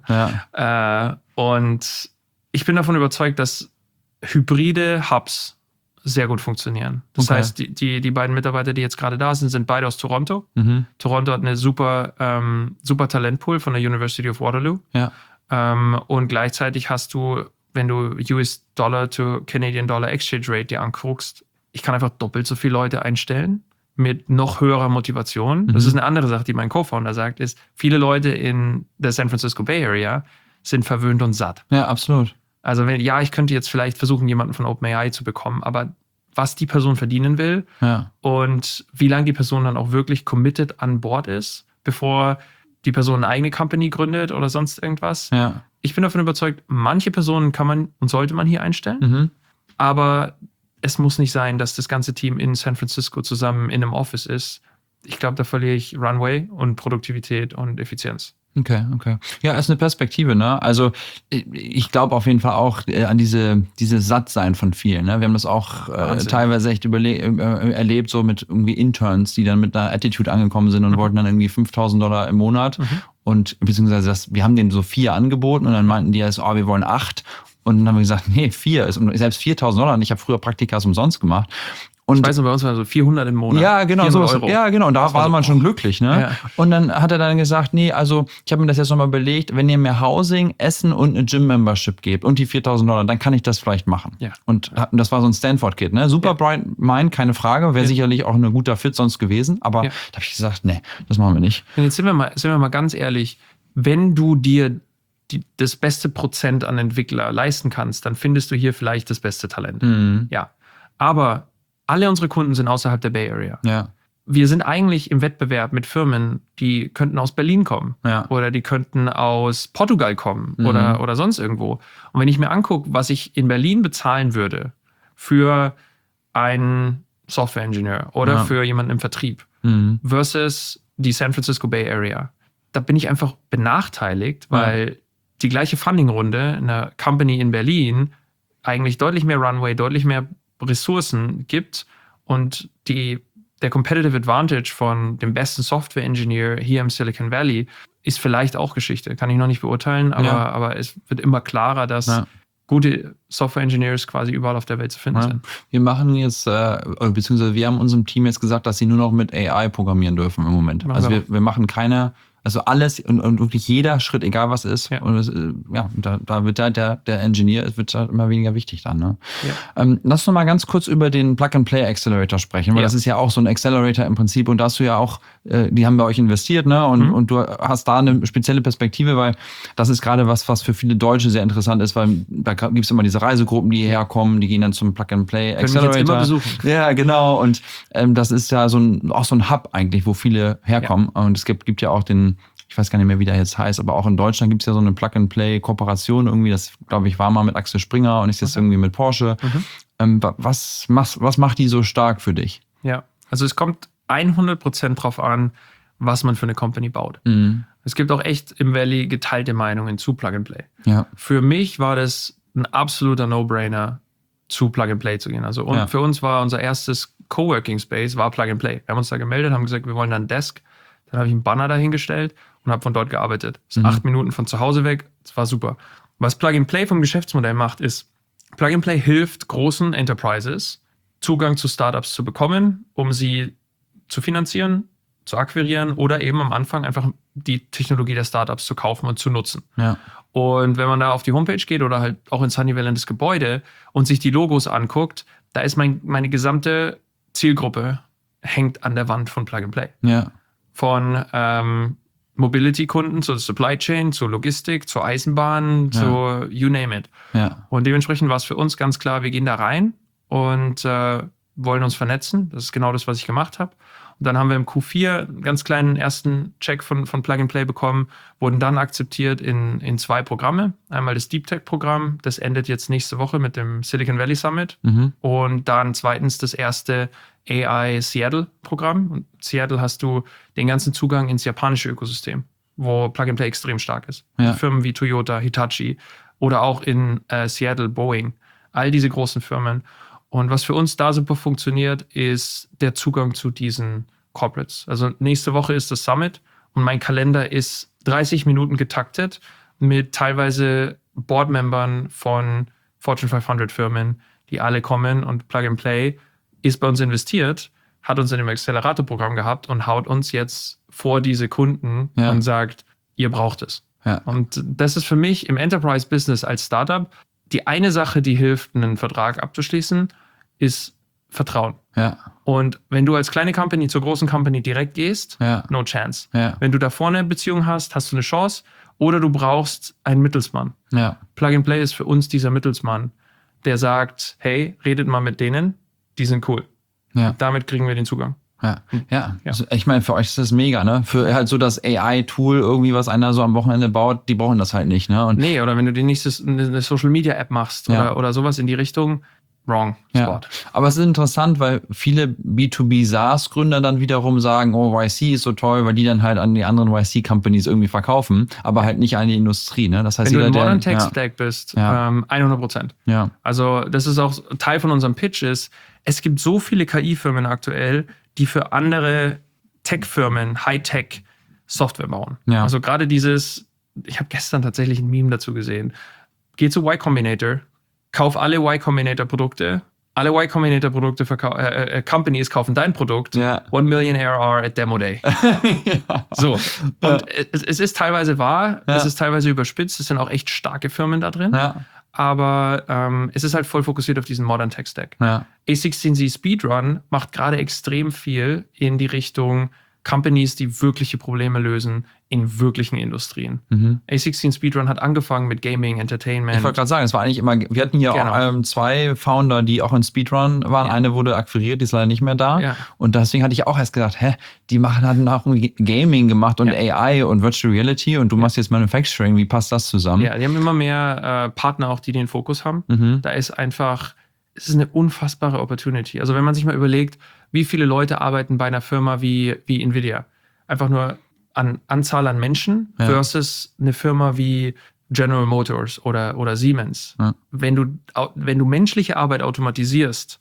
Ja. Äh, und ich bin davon überzeugt, dass hybride Hubs sehr gut funktionieren. Das okay. heißt, die, die, die beiden Mitarbeiter, die jetzt gerade da sind, sind beide aus Toronto. Mhm. Toronto hat eine super, ähm, super Talentpool von der University of Waterloo. Ja. Ähm, und gleichzeitig hast du, wenn du U S Dollar to Canadian Dollar Exchange Rate dir anguckst, ich kann einfach doppelt so viele Leute einstellen mit noch höherer Motivation. Mhm. Das ist eine andere Sache, die mein Co-Founder sagt, ist, viele Leute in der San Francisco Bay Area sind verwöhnt und satt. Ja, absolut. Also wenn, ja, ich könnte jetzt vielleicht versuchen, jemanden von OpenAI zu bekommen, aber was die Person verdienen will ja. und wie lange die Person dann auch wirklich committed an Bord ist, bevor die Person eine eigene Company gründet oder sonst irgendwas. Ja. Ich bin davon überzeugt, manche Personen kann man und sollte man hier einstellen, mhm. aber es muss nicht sein, dass das ganze Team in San Francisco zusammen in einem Office ist. Ich glaube, da verliere ich Runway und Produktivität und Effizienz. Okay, okay. Ja, ist eine Perspektive, ne? Also ich glaube auf jeden Fall auch äh, an diese, diese Sattsein von vielen. Ne? Wir haben das auch äh, teilweise echt überle- äh, erlebt, so mit irgendwie Interns, die dann mit einer Attitude angekommen sind und mhm. wollten dann irgendwie fünftausend Dollar im Monat. Mhm. Und beziehungsweise das, wir haben denen so vier angeboten und dann meinten die ja so, oh, wir wollen acht. Und dann haben wir gesagt, nee, vier. Ist, selbst viertausend Dollar. Und ich habe früher Praktikas umsonst gemacht. Und ich weiß noch, bei uns war so vierhundert im Monat. Ja, genau. So, ja, genau. Und da war, war so, man schon glücklich. Ne? Ja. Und dann hat er dann gesagt, nee, also ich habe mir das jetzt nochmal überlegt, wenn ihr mir Housing, Essen und eine Gym-Membership gebt und die viertausend Dollar, dann kann ich das vielleicht machen. Ja. Und das war so ein Stanford-Kid. Ne? Super ja. bright mind, keine Frage. Wäre ja. sicherlich auch ein guter Fit sonst gewesen. Aber ja. da habe ich gesagt, nee, das machen wir nicht. Und jetzt sind wir mal, sind wir mal ganz ehrlich, wenn du dir die, das beste Prozent an Entwickler leisten kannst, dann findest du hier vielleicht das beste Talent. Mhm. Ja. Aber alle unsere Kunden sind außerhalb der Bay Area. Ja. Wir sind eigentlich im Wettbewerb mit Firmen, die könnten aus Berlin kommen ja. oder die könnten aus Portugal kommen mhm. oder, oder sonst irgendwo. Und wenn ich mir angucke, was ich in Berlin bezahlen würde für einen Software-Engineer oder ja. für jemanden im Vertrieb mhm. versus die San Francisco Bay Area, da bin ich einfach benachteiligt, weil ja. die gleiche Funding-Runde in einer Company in Berlin eigentlich deutlich mehr Runway, deutlich mehr Ressourcen gibt Und die, der Competitive Advantage von dem besten Software-Engineer hier im Silicon Valley ist vielleicht auch Geschichte. Kann ich noch nicht beurteilen, aber, ja. aber es wird immer klarer, dass ja. gute Software-Engineers quasi überall auf der Welt zu finden ja. sind. Wir machen jetzt, äh, beziehungsweise wir haben unserem Team jetzt gesagt, dass sie nur noch mit A I programmieren dürfen im Moment. Machen also wir, wir machen keine... Also alles und, und wirklich jeder Schritt, egal was ist, ja, und es, ja da, da wird da der, der Engineer, es wird da immer weniger wichtig dann. Ne? Ja. Ähm, lass uns mal ganz kurz über den Plug-and-Play-Accelerator sprechen, weil ja. das ist ja auch so ein Accelerator im Prinzip und da hast du ja auch, äh, die haben bei euch investiert, ne? Und, mhm. und du hast da eine spezielle Perspektive, weil das ist gerade was, was für viele Deutsche sehr interessant ist, weil da gibt es immer diese Reisegruppen, die hierher kommen, die gehen dann zum Plug-and-Play-Accelerator. Können wir jetzt immer besuchen. Ja, genau. Und ähm, das ist ja so ein, auch so ein Hub eigentlich, wo viele herkommen. Ja. Und es gibt, gibt ja auch den, ich weiß gar nicht mehr, wie der jetzt heißt, aber auch in Deutschland gibt es ja so eine Plug-and-Play-Kooperation irgendwie, das, glaube ich, war mal mit Axel Springer und ist jetzt okay. irgendwie mit Porsche. Mhm. Ähm, was, was, was macht die so stark für dich? Ja, also es kommt hundert Prozent drauf an, was man für eine Company baut. Mhm. Es gibt auch echt im Valley geteilte Meinungen zu Plug-and-Play. Ja. Für mich war das ein absoluter No-Brainer, zu Plug-and-Play zu gehen. Also und ja. für uns war unser erstes Coworking Space war Plug-and-Play. Wir haben uns da gemeldet, haben gesagt, wir wollen da ein Desk. Dann habe ich einen Banner dahingestellt und habe von dort gearbeitet. Das ist mhm. acht Minuten von zu Hause weg. Das war super. Was Plug-and-Play vom Geschäftsmodell macht, ist, Plug-and-Play hilft großen Enterprises, Zugang zu Startups zu bekommen, um sie zu finanzieren, zu akquirieren oder eben am Anfang einfach die Technologie der Startups zu kaufen und zu nutzen. Ja. Und wenn man da auf die Homepage geht oder halt auch in Sunnyvale in das Gebäude und sich die Logos anguckt, da ist mein, meine gesamte Zielgruppe hängt an der Wand von Plug-and-Play. Ja. Von ähm, Mobility-Kunden zur Supply Chain, zur Logistik, zur Eisenbahn, ja. zu you name it. Ja. Und dementsprechend war es für uns ganz klar, wir gehen da rein und äh, wollen uns vernetzen. Das ist genau das, was ich gemacht habe. Und dann haben wir im Q vier einen ganz kleinen ersten Check von, von Plug-and-Play bekommen, wurden dann akzeptiert in, in zwei Programme. Einmal das Deep Tech-Programm, das endet jetzt nächste Woche mit dem Silicon Valley Summit. Mhm. Und dann zweitens das erste A I Seattle-Programm. Und Seattle hast du den ganzen Zugang ins japanische Ökosystem, wo Plug-and-Play extrem stark ist. Ja. Firmen wie Toyota, Hitachi oder auch in äh, Seattle Boeing. All diese großen Firmen. Und was für uns da super funktioniert, ist der Zugang zu diesen Corporates. Also nächste Woche ist das Summit und mein Kalender ist dreißig Minuten getaktet mit teilweise Boardmembern von Fortune fünfhundert Firmen, die alle kommen und Plug-and-Play ist bei uns investiert, hat uns in dem Accelerator-Programm gehabt und haut uns jetzt vor diese Kunden ja. und sagt, ihr braucht es. Ja. Und das ist für mich im Enterprise-Business als Startup die eine Sache, die hilft, einen Vertrag abzuschließen, ist Vertrauen. Ja. Und wenn du als kleine Company zur großen Company direkt gehst, ja. no chance. Ja. Wenn du da vorne eine Beziehung hast, hast du eine Chance. Oder du brauchst einen Mittelsmann. Ja. Plug-and-Play ist für uns dieser Mittelsmann, der sagt, hey, redet mal mit denen, die sind cool. Ja. Damit kriegen wir den Zugang. Ja, ja. ja. Also ich meine, für euch ist das mega, ne? Für halt so das A I-Tool irgendwie, was einer so am Wochenende baut, die brauchen das halt nicht, ne? Und nee, oder wenn du die nächste eine Social-Media-App machst ja. oder, oder sowas in die Richtung, wrong spot. Ja. Aber es ist interessant, weil viele B zwei B SaaS-Gründer dann wiederum sagen, oh, Y C ist so toll, weil die dann halt an die anderen Y C-Companies irgendwie verkaufen, aber halt nicht an die Industrie, ne? Das heißt, wenn jeder, du im Modern der, Tech Stack ja. bist, ja. ähm, hundert Prozent. Ja. Also das ist auch Teil von unserem Pitch ist, es gibt so viele K I-Firmen aktuell, die für andere Tech-Firmen High-Tech-Software bauen. Ja. Also gerade dieses, ich habe gestern tatsächlich ein Meme dazu gesehen. Geh zu Y Combinator, kauf alle Y Combinator-Produkte, alle Y Combinator-Produkte, verkau- äh, äh, Companies kaufen dein Produkt, ja. one million A R R at Demo Day. ja. So. Und ja. es, es ist teilweise wahr, ja. es ist teilweise überspitzt, es sind auch echt starke Firmen da drin. Ja. Aber ähm, es ist halt voll fokussiert auf diesen Modern Tech Stack. Ja. A sechzehn Z Speedrun macht gerade extrem viel in die Richtung Companies, die wirkliche Probleme lösen in wirklichen Industrien. Mhm. A sechzehn Speedrun hat angefangen mit Gaming, Entertainment. Ich wollte gerade sagen, es war eigentlich immer, wir hatten hier genau. auch ähm, zwei Founder, die auch in Speedrun waren. Ja. Eine wurde akquiriert, die ist leider nicht mehr da. Ja. Und deswegen hatte ich auch erst gedacht, hä, die machen hatten auch Gaming gemacht und ja. A I und Virtual Reality und du ja. machst jetzt Manufacturing. Wie passt das zusammen? Ja, die haben immer mehr äh, Partner auch, die den Fokus haben. Mhm. Da ist einfach, es ist eine unfassbare Opportunity. Also wenn man sich mal überlegt, wie viele Leute arbeiten bei einer Firma wie, wie Nvidia? Einfach nur an Anzahl an Menschen ja. versus eine Firma wie General Motors oder, oder Siemens. Ja. Wenn du, wenn du menschliche Arbeit automatisierst,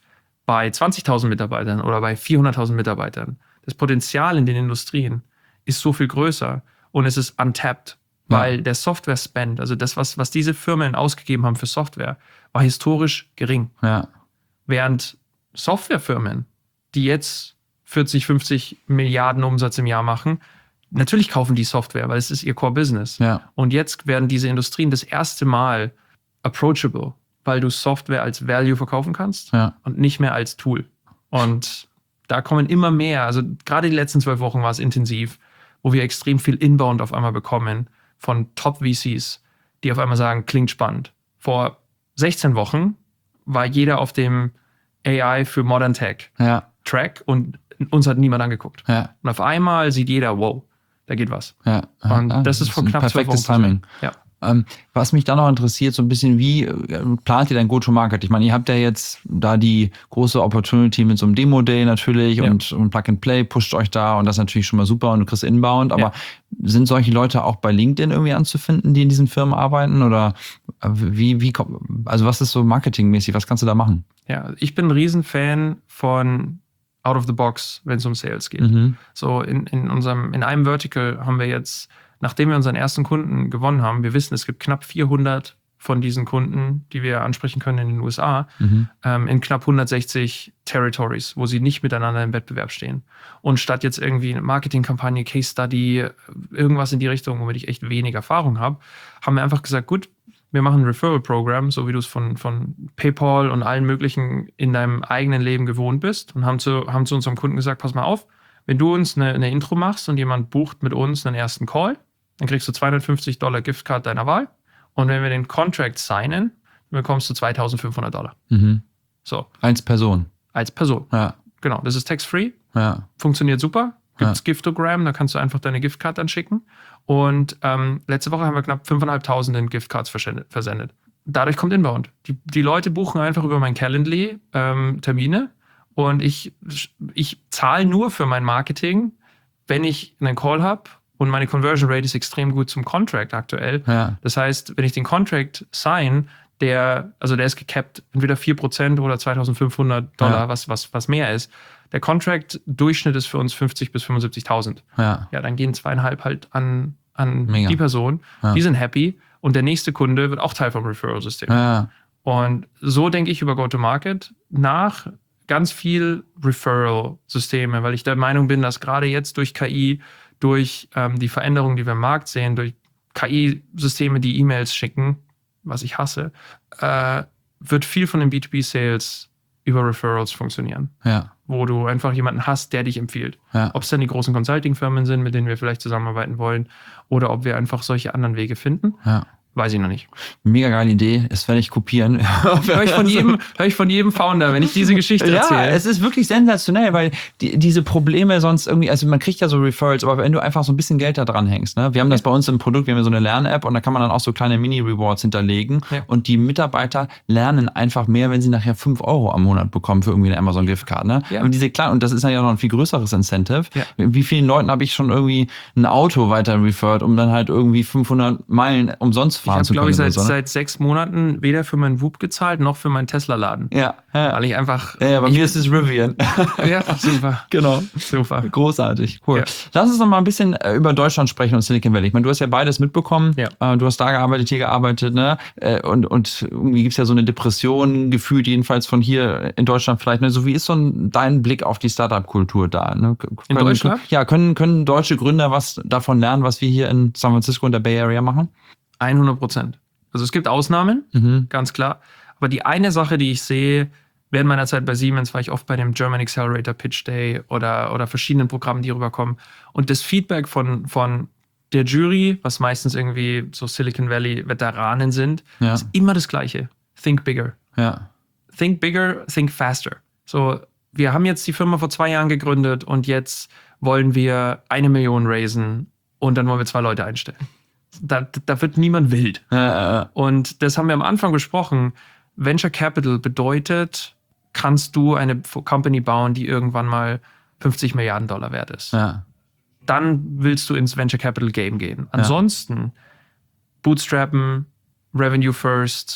bei zwanzigtausend Mitarbeitern oder bei vierhunderttausend Mitarbeitern. Das Potenzial in den Industrien ist so viel größer und es ist untapped, ja. weil der Software-Spend, also das, was, was diese Firmen ausgegeben haben für Software, war historisch gering. Ja. Während Softwarefirmen, die jetzt vierzig, fünfzig Milliarden Umsatz im Jahr machen, natürlich kaufen die Software, weil es ist ihr Core-Business. Ja. Und jetzt werden diese Industrien das erste Mal approachable, weil du Software als Value verkaufen kannst ja. und nicht mehr als Tool. Und da kommen immer mehr, also gerade die letzten zwölf Wochen war es intensiv, wo wir extrem viel Inbound auf einmal bekommen von Top-V Cs, die auf einmal sagen, klingt spannend. Vor sechzehn Wochen war jeder auf dem A I für Modern Tech ja. Track und uns hat niemand angeguckt. Ja. Und auf einmal sieht jeder, wow, da geht was. Ja. Und ja. das ist vor knapp zwölf Wochen. Perfektes Timing. Ja. Ähm, was mich dann noch interessiert, so ein bisschen, wie äh, plant ihr dein Go-to-Market? Ich meine, ihr habt ja jetzt da die große Opportunity mit so einem Demo-Day natürlich ja. und, und Plug-and-Play pusht euch da und das ist natürlich schon mal super und du kriegst Inbound, aber ja. sind solche Leute auch bei LinkedIn irgendwie anzufinden, die in diesen Firmen arbeiten oder wie, wie, also was ist so marketingmäßig, was kannst du da machen? Ja, ich bin ein Riesenfan von out of the box, wenn es um Sales geht. Mhm. So in, in unserem, in einem Vertical haben wir jetzt, nachdem wir unseren ersten Kunden gewonnen haben, wir wissen, es gibt knapp vierhundert von diesen Kunden, die wir ansprechen können in den U S A, mhm. ähm, in knapp hundertsechzig Territories, wo sie nicht miteinander im Wettbewerb stehen. Und statt jetzt irgendwie eine Marketingkampagne, Case Study, irgendwas in die Richtung, womit ich echt wenig Erfahrung habe, haben wir einfach gesagt, gut, wir machen ein Referral-Programm, so wie du es von, von PayPal und allen möglichen in deinem eigenen Leben gewohnt bist und haben zu, haben zu unserem Kunden gesagt, pass mal auf, wenn du uns eine, eine Intro machst und jemand bucht mit uns einen ersten Call, dann kriegst du zweihundertfünfzig Dollar Giftcard deiner Wahl. Und wenn wir den Contract signen, dann bekommst du zweitausendfünfhundert Dollar. Mhm. So. Als Person. Als Person. Ja. Genau, das ist tax-free. Ja. Funktioniert super. Gibt es ja. Giftogram, da kannst du einfach deine Giftcard dann schicken. Und ähm, letzte Woche haben wir knapp fünftausendfünfhundert in Giftcards versendet. Dadurch kommt Inbound. Die, die Leute buchen einfach über mein Calendly ähm, Termine und ich, ich zahle nur für mein Marketing, wenn ich einen Call habe. Und meine Conversion Rate ist extrem gut zum Contract aktuell. Ja. Das heißt, wenn ich den Contract sign, der, also der ist gecapped, entweder vier Prozent oder zweitausendfünfhundert Dollar, ja. was, was, was mehr ist. Der Contract-Durchschnitt ist für uns fünfzig bis fünfundsiebzigtausend. Ja. Ja, dann gehen zweieinhalb halt an, an Mega. die Person. Ja. Die sind happy. Und der nächste Kunde wird auch Teil vom Referral-System. Ja. Und so denke ich über Go-to-Market nach. Ganz viel Referral-Systeme, weil ich der Meinung bin, dass gerade jetzt durch K I, durch ähm, die Veränderungen, die wir im Markt sehen, durch K I-Systeme, die E-Mails schicken, was ich hasse, äh, wird viel von den B zwei B-Sales über Referrals funktionieren. Ja. Wo du einfach jemanden hast, der dich empfiehlt. Ja. Ob es dann die großen Consulting-Firmen sind, mit denen wir vielleicht zusammenarbeiten wollen, oder ob wir einfach solche anderen Wege finden. Ja. Weiß ich noch nicht. Mega geile Idee, das werde ich kopieren. Hör ich von jedem, hör ich von jedem Founder, wenn ich diese Geschichte erzähle. Ja, es ist wirklich sensationell, weil die, diese Probleme sonst irgendwie, also man kriegt ja so Referrals, aber wenn du einfach so ein bisschen Geld da dran hängst, ne? Wir haben das bei uns im Produkt, wir haben so eine Lern-App und da kann man dann auch so kleine Mini-Rewards hinterlegen ja. und die Mitarbeiter lernen einfach mehr, wenn sie nachher fünf Euro am Monat bekommen für irgendwie eine Amazon-Giftcard, ne? Ja. Und diese kleinen, und das ist ja noch ein viel größeres Incentive. Ja. Wie vielen Leuten habe ich schon irgendwie ein Auto weiter referred, um dann halt irgendwie fünfhundert Meilen umsonst fahren ich zu hab, können? Ich habe, glaube ich, so, ne? seit sechs Monaten weder für meinen Whoop gezahlt, noch für meinen Tesla-Laden. Ja, ja. Weil ich einfach... Ja, ja, bei ich, mir ist es Rivian. Ja, super. Genau. Super. Großartig. Cool. Ja. Lass uns noch mal ein bisschen äh, über Deutschland sprechen und Silicon Valley. Ich meine, du hast ja beides mitbekommen. Ja. Äh, du hast da gearbeitet, hier gearbeitet, ne? Äh, und, und irgendwie gibt es ja so eine Depression, gefühlt jedenfalls von hier in Deutschland vielleicht. Ne? So wie ist so ein, dein Blick auf die Startup-Kultur da? Ne? Können, in Deutschland? Ja, können, können deutsche Gründer was davon lernen, was wir hier in San Francisco und der Bay Area machen? hundert Prozent. Also es gibt Ausnahmen, Mhm. ganz klar. Aber die eine Sache, die ich sehe, während meiner Zeit bei Siemens war ich oft bei dem German Accelerator Pitch Day oder, oder verschiedenen Programmen, die rüberkommen. Und das Feedback von, von der Jury, was meistens irgendwie so Silicon Valley Veteranen sind, Ja. ist immer das Gleiche. Think bigger. Ja. Think bigger, think faster. So, wir haben jetzt die Firma vor zwei Jahren gegründet und jetzt wollen wir eine Million raisen und dann wollen wir zwei Leute einstellen. Da, da wird niemand wild. Ja, äh, Und das haben wir am Anfang besprochen. Venture Capital bedeutet, kannst du eine Company bauen, die irgendwann mal fünfzig Milliarden Dollar wert ist. ja. Dann willst du ins Venture Capital Game gehen. Ansonsten Bootstrappen, Revenue First,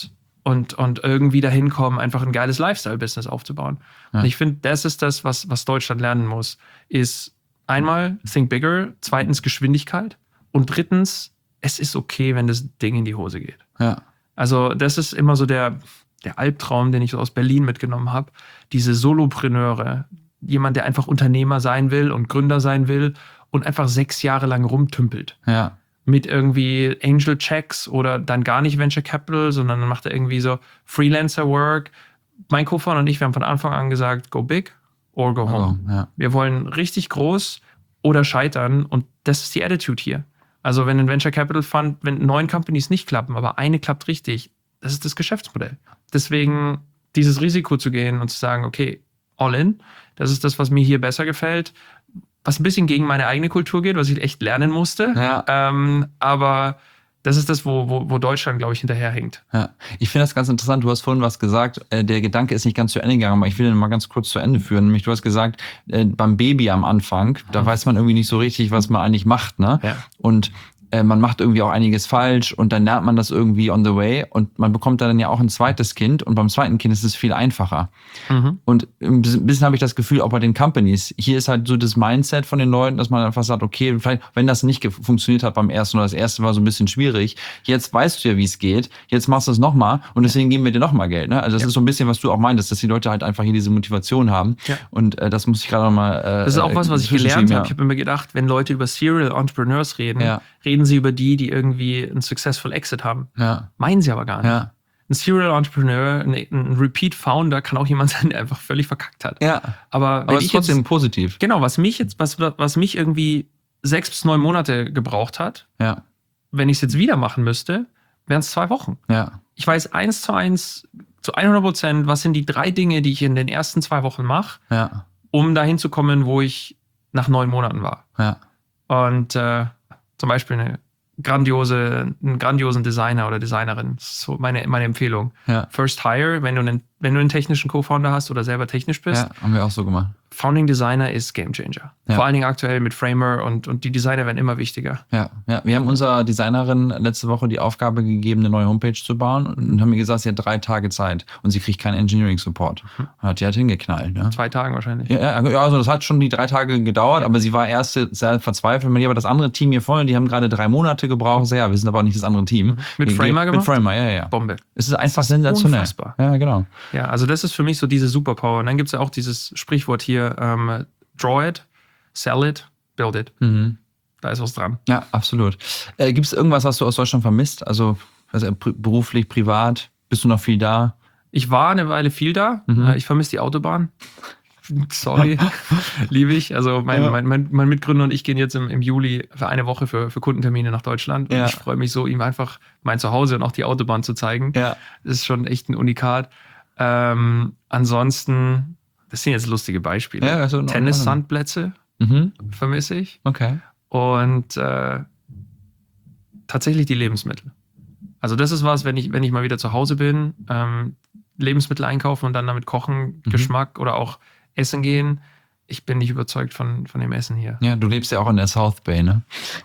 und, und irgendwie dahin kommen, einfach ein geiles Lifestyle-Business aufzubauen. Ja. Und ich finde, das ist das, was, was Deutschland lernen muss, ist einmal think bigger, zweitens Geschwindigkeit und drittens, es ist okay, wenn das Ding in die Hose geht. Ja. Also das ist immer so der, der Albtraum, den ich so aus Berlin mitgenommen habe. Diese Solopreneure, jemand, der einfach Unternehmer sein will und Gründer sein will und einfach sechs Jahre lang rumtümpelt. Ja. Mit irgendwie Angel Checks oder dann gar nicht Venture Capital, sondern dann macht er irgendwie so Freelancer Work. Mein Co-Founder und ich, wir haben von Anfang an gesagt, go big or go home. Oh, ja. Wir wollen richtig groß oder scheitern und das ist die Attitude hier. Also wenn ein Venture Capital Fund, wenn neun Companies nicht klappen, aber eine klappt richtig, das ist das Geschäftsmodell. Deswegen dieses Risiko zu gehen und zu sagen, okay, all in, das ist das, was mir hier besser gefällt, was ein bisschen gegen meine eigene Kultur geht, was ich echt lernen musste. Ja. Ähm, aber das ist das, wo, wo, wo Deutschland, glaube ich, hinterherhinkt. Ja, ich finde das ganz interessant. Du hast vorhin was gesagt, äh, der Gedanke ist nicht ganz zu Ende gegangen, aber ich will den mal ganz kurz zu Ende führen. Nämlich, du hast gesagt, äh, beim Baby am Anfang, da mhm. weiß man irgendwie nicht so richtig, was man eigentlich macht, ne? Ja. Und äh, man macht irgendwie auch einiges falsch und dann lernt man das irgendwie on the way und man bekommt dann ja auch ein zweites Kind und beim zweiten Kind ist es viel einfacher. Mhm. Und ein bisschen habe ich das Gefühl, auch bei den Companies, hier ist halt so das Mindset von den Leuten, dass man einfach sagt, okay, vielleicht, wenn das nicht funktioniert hat beim ersten oder das erste war so ein bisschen schwierig, jetzt weißt du ja, wie es geht, jetzt machst du es nochmal und deswegen geben wir dir nochmal Geld. Ne? Also das ja. ist so ein bisschen, was du auch meintest, dass die Leute halt einfach hier diese Motivation haben. Ja. Und äh, das muss ich gerade nochmal äh, Das ist auch was, was ich gelernt ja. habe. Ich habe immer gedacht, wenn Leute über Serial Entrepreneurs reden, ja. reden sie über die, die irgendwie einen Successful Exit haben. Ja. Meinen sie aber gar nicht. Ja. Ein Serial Entrepreneur, ein, ein Repeat Founder kann auch jemand sein, der einfach völlig verkackt hat. Ja. Aber, aber es ist trotzdem jetzt, positiv. Genau, was mich jetzt, was, was mich irgendwie sechs bis neun Monate gebraucht hat, ja. wenn ich es jetzt wieder machen müsste, wären es zwei Wochen. Ja. Ich weiß eins zu eins, zu hundert Prozent, was sind die drei Dinge, die ich in den ersten zwei Wochen mache, ja. um dahin zu kommen, wo ich nach neun Monaten war. Ja. Und äh, zum Beispiel eine grandiose, einen grandiosen Designer oder Designerin. Das ist so meine, meine Empfehlung. Ja. First Hire, wenn du einen, wenn du einen technischen Co-Founder hast oder selber technisch bist. Ja, haben wir auch so gemacht. Founding Designer ist Game Changer. Ja. Vor allen Dingen aktuell mit Framer und, und die Designer werden immer wichtiger. Ja, ja, wir haben unserer Designerin letzte Woche die Aufgabe gegeben, eine neue Homepage zu bauen und haben mir gesagt, sie hat drei Tage Zeit und sie kriegt keinen Engineering-Support. Mhm. Hat die halt hingeknallt. Ne? Zwei Tagen wahrscheinlich. Ja, ja, also das hat schon die drei Tage gedauert, ja. aber sie war erst sehr verzweifelt. Aber das andere Team hier vorne, die haben gerade drei Monate gebraucht. Ja, wir sind aber auch nicht das andere Team. Mhm. Mit wir, Framer gemacht? Mit Framer, ja, ja. Bombe. Es ist einfach sensationell. Unfassbar. Ja, genau. Ja, also das ist für mich so diese Superpower. Und dann gibt es ja auch dieses Sprichwort hier, ähm, draw it, sell it, build it. Mhm. Da ist was dran. Ja, absolut. Äh, gibt es irgendwas, was du aus Deutschland vermisst? Also, also beruflich, privat? Bist du noch viel da? Ich war eine Weile viel da. Mhm. Ich vermisse die Autobahn. Sorry, liebe ich. Also mein, ja. mein, mein, mein Mitgründer und ich gehen jetzt im, im Juli für eine Woche für, für Kundentermine nach Deutschland. Und ja. ich freue mich so, ihm einfach mein Zuhause und auch die Autobahn zu zeigen. Ja. Das ist schon echt ein Unikat. Ähm, ansonsten, das sind jetzt lustige Beispiele. Ja, also Tennis-Sandplätze mhm. vermisse ich. Okay. Und äh, tatsächlich die Lebensmittel. Also das ist was, wenn ich, wenn ich mal wieder zu Hause bin, ähm, Lebensmittel einkaufen und dann damit kochen, mhm. Geschmack oder auch essen gehen. Ich bin nicht überzeugt von, von dem Essen hier. Ja, du lebst ja auch in der South Bay, ne?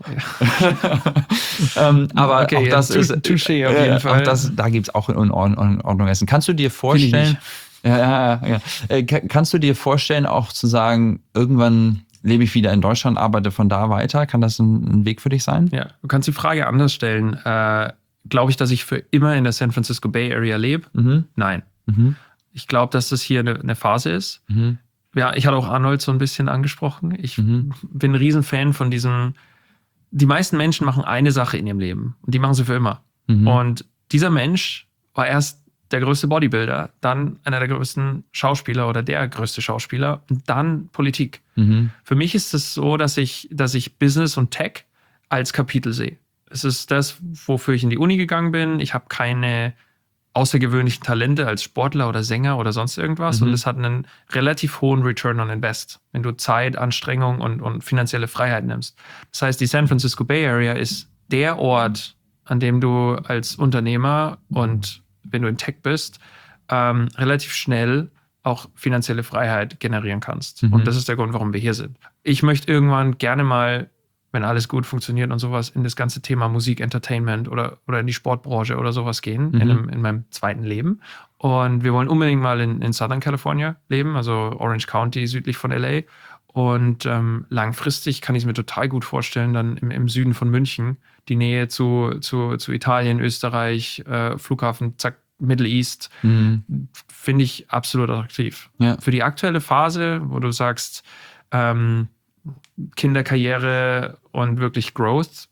Ja. ähm, aber okay, auch ja, das ist Touché auf jeden äh, Fall. Auch das, da gibt es auch in Ordnung Essen. Kannst du dir vorstellen, ja, ja, ja. Äh, kannst du dir vorstellen, auch zu sagen, irgendwann lebe ich wieder in Deutschland, arbeite von da weiter? Kann das ein, ein Weg für dich sein? Ja, du kannst die Frage anders stellen. Äh, glaube ich, dass ich für immer in der San Francisco Bay Area lebe? Mhm. Nein. Mhm. Ich glaube, dass das hier eine, eine Phase ist. Mhm. Ja, ich hatte auch Arnold so ein bisschen angesprochen. Ich mhm. bin ein Riesenfan von diesem, die meisten Menschen machen eine Sache in ihrem Leben und die machen sie für immer. Mhm. Und dieser Mensch war erst der größte Bodybuilder, dann einer der größten Schauspieler oder der größte Schauspieler und dann Politik. Mhm. Für mich ist es so, dass ich, dass ich Business und Tech als Kapitel sehe. Es ist das, wofür ich in die Uni gegangen bin. Ich habe keine außergewöhnlichen Talente als Sportler oder Sänger oder sonst irgendwas. Mhm. Und es hat einen relativ hohen Return on Invest, wenn du Zeit, Anstrengung und, und finanzielle Freiheit nimmst. Das heißt, die San Francisco Bay Area ist der Ort, an dem du als Unternehmer und wenn du in Tech bist, ähm, relativ schnell auch finanzielle Freiheit generieren kannst. Mhm. Und das ist der Grund, warum wir hier sind. Ich möchte irgendwann gerne mal wenn alles gut funktioniert und sowas, in das ganze Thema Musik, Entertainment oder, oder in die Sportbranche oder sowas gehen, mhm. in, einem, in meinem zweiten Leben. Und wir wollen unbedingt mal in, in Southern California leben, also Orange County südlich von L A. Und ähm, langfristig kann ich es mir total gut vorstellen, dann im, im Süden von München, die Nähe zu, zu, zu Italien, Österreich, äh, Flughafen, zack, Middle East, mhm. finde ich absolut attraktiv. Ja. Für die aktuelle Phase, wo du sagst, ähm, Kinderkarriere und wirklich Growth,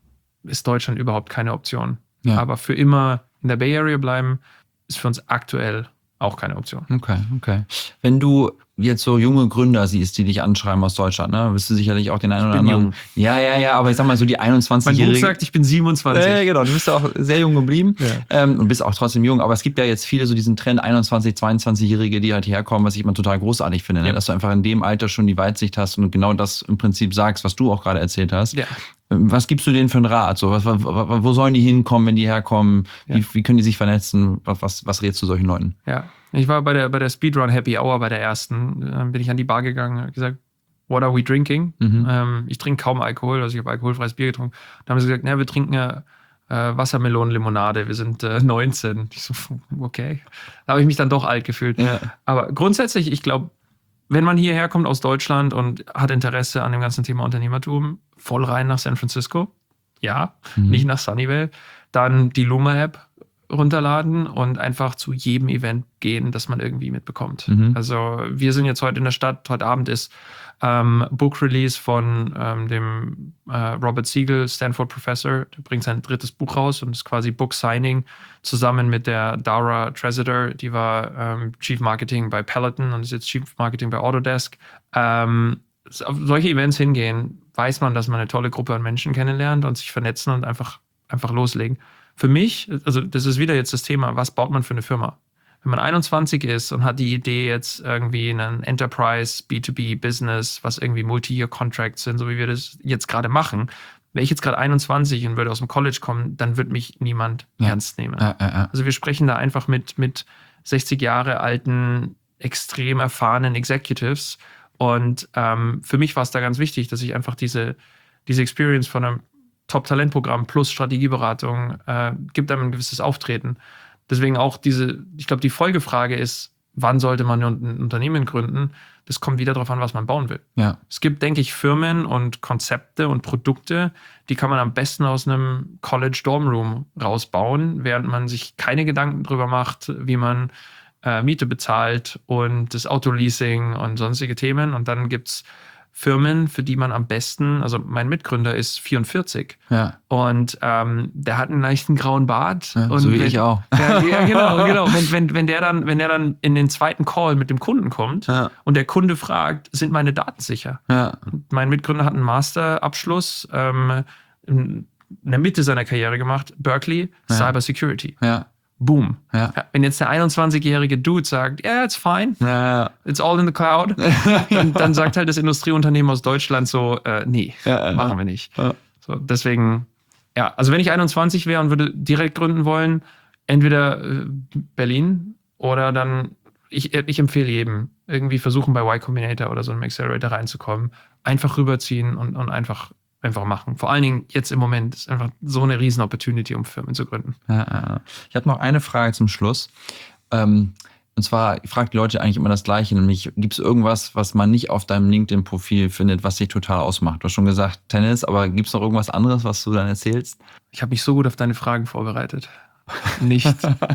ist Deutschland überhaupt keine Option. Ja. Aber für immer in der Bay Area bleiben, ist für uns aktuell auch keine Option. Okay, okay. Wenn du jetzt so junge Gründer siehst, die dich anschreiben aus Deutschland, ne, wirst du sicherlich auch den einen oder anderen. Jung. Ja, ja, ja, aber ich sag mal so die einundzwanzigjährige. Mein Buch sagt, ich bin siebenundzwanzig. Ja, genau, du bist ja auch sehr jung geblieben ja. ähm, und bist auch trotzdem jung. Aber es gibt ja jetzt viele so diesen Trend einundzwanzig-, zweiundzwanzigjährige, die halt herkommen, was ich immer total großartig finde, ne? Ja. Dass du einfach in dem Alter schon die Weitsicht hast und genau das im Prinzip sagst, was du auch gerade erzählt hast. Ja. Was gibst du denen für einen Rat? So, was, wo sollen die hinkommen, wenn die herkommen? Wie, ja. wie können die sich vernetzen? Was, was, was rätst du solchen Leuten? Ja, ich war bei der, bei der Speedrun Happy Hour, bei der ersten, dann bin ich an die Bar gegangen und gesagt, what are we drinking? Mhm. Ähm, ich trinke kaum Alkohol, also ich habe alkoholfreies Bier getrunken. Da haben sie gesagt, na, wir trinken äh, Wassermelonenlimonade, wir sind äh, neunzehn. Ich so, okay. Da habe ich mich dann doch alt gefühlt. Ja. Aber grundsätzlich, ich glaube, wenn man hierher kommt aus Deutschland und hat Interesse an dem ganzen Thema Unternehmertum, voll rein nach San Francisco, ja, mhm. nicht nach Sunnyvale, dann die Luma-App runterladen und einfach zu jedem Event gehen, das man irgendwie mitbekommt. Mhm. Also wir sind jetzt heute in der Stadt, heute Abend ist ähm, Book Release von ähm, dem äh, Robert Siegel, Stanford Professor, der bringt sein drittes Buch raus und ist quasi Book Signing zusammen mit der Dara Trezeder, die war ähm, Chief Marketing bei Peloton und ist jetzt Chief Marketing bei Autodesk. Ähm, auf solche Events hingehen, weiß man, dass man eine tolle Gruppe an Menschen kennenlernt und sich vernetzen und einfach, einfach loslegen. Für mich, also das ist wieder jetzt das Thema, was baut man für eine Firma? Wenn man einundzwanzig ist und hat die Idee jetzt irgendwie einen Enterprise, B zwei B Business, was irgendwie Multi-Year-Contracts sind, so wie wir das jetzt gerade machen, wäre ich jetzt gerade einundzwanzig und würde aus dem College kommen, dann wird mich niemand ja. ernst nehmen. Ja, ja, ja. Also wir sprechen da einfach mit, mit sechzig Jahre alten, extrem erfahrenen Executives und ähm, für mich war es da ganz wichtig, dass ich einfach diese, diese Experience von einem Top-Talentprogramm plus Strategieberatung äh, gibt einem ein gewisses Auftreten. Deswegen auch diese, ich glaube, die Folgefrage ist, wann sollte man ein Unternehmen gründen? Das kommt wieder darauf an, was man bauen will. Ja. Es gibt, denke ich, Firmen und Konzepte und Produkte, die kann man am besten aus einem College Dorm Room rausbauen, während man sich keine Gedanken darüber macht, wie man äh, Miete bezahlt und das Autoleasing und sonstige Themen. Und dann gibt's Firmen, für die man am besten, also mein Mitgründer ist vierundvierzig ja. und ähm, der hat einen leichten grauen Bart. Ja, und so wie wenn, ich auch. Ja, ja genau, genau. Wenn, wenn, wenn, der dann, wenn der dann in den zweiten Call mit dem Kunden kommt ja. und der Kunde fragt, sind meine Daten sicher? Ja. Und mein Mitgründer hat einen Masterabschluss ähm, in der Mitte seiner Karriere gemacht, Berkeley, ja. Cyber Security. Ja. Boom. Ja. Wenn jetzt der einundzwanzigjährige Dude sagt, yeah, it's fine, ja. it's all in the cloud, dann, dann sagt halt das Industrieunternehmen aus Deutschland so, äh, nee, ja, machen wir nicht. Ja. So, deswegen, ja, also wenn ich einundzwanzig wäre und würde direkt gründen wollen, entweder äh, Berlin oder dann, ich, ich empfehle jedem, irgendwie versuchen bei Y Combinator oder so einem Accelerator reinzukommen, einfach rüberziehen und, und einfach einfach machen. Vor allen Dingen jetzt im Moment ist einfach so eine riesen Opportunity, um Firmen zu gründen. Ja, ich habe noch eine Frage zum Schluss. Ähm, und zwar, ich frage die Leute eigentlich immer das Gleiche, nämlich gibt es irgendwas, was man nicht auf deinem LinkedIn-Profil findet, was dich total ausmacht? Du hast schon gesagt Tennis, aber gibt es noch irgendwas anderes, was du dann erzählst? Ich habe mich so gut auf deine Fragen vorbereitet. Nicht.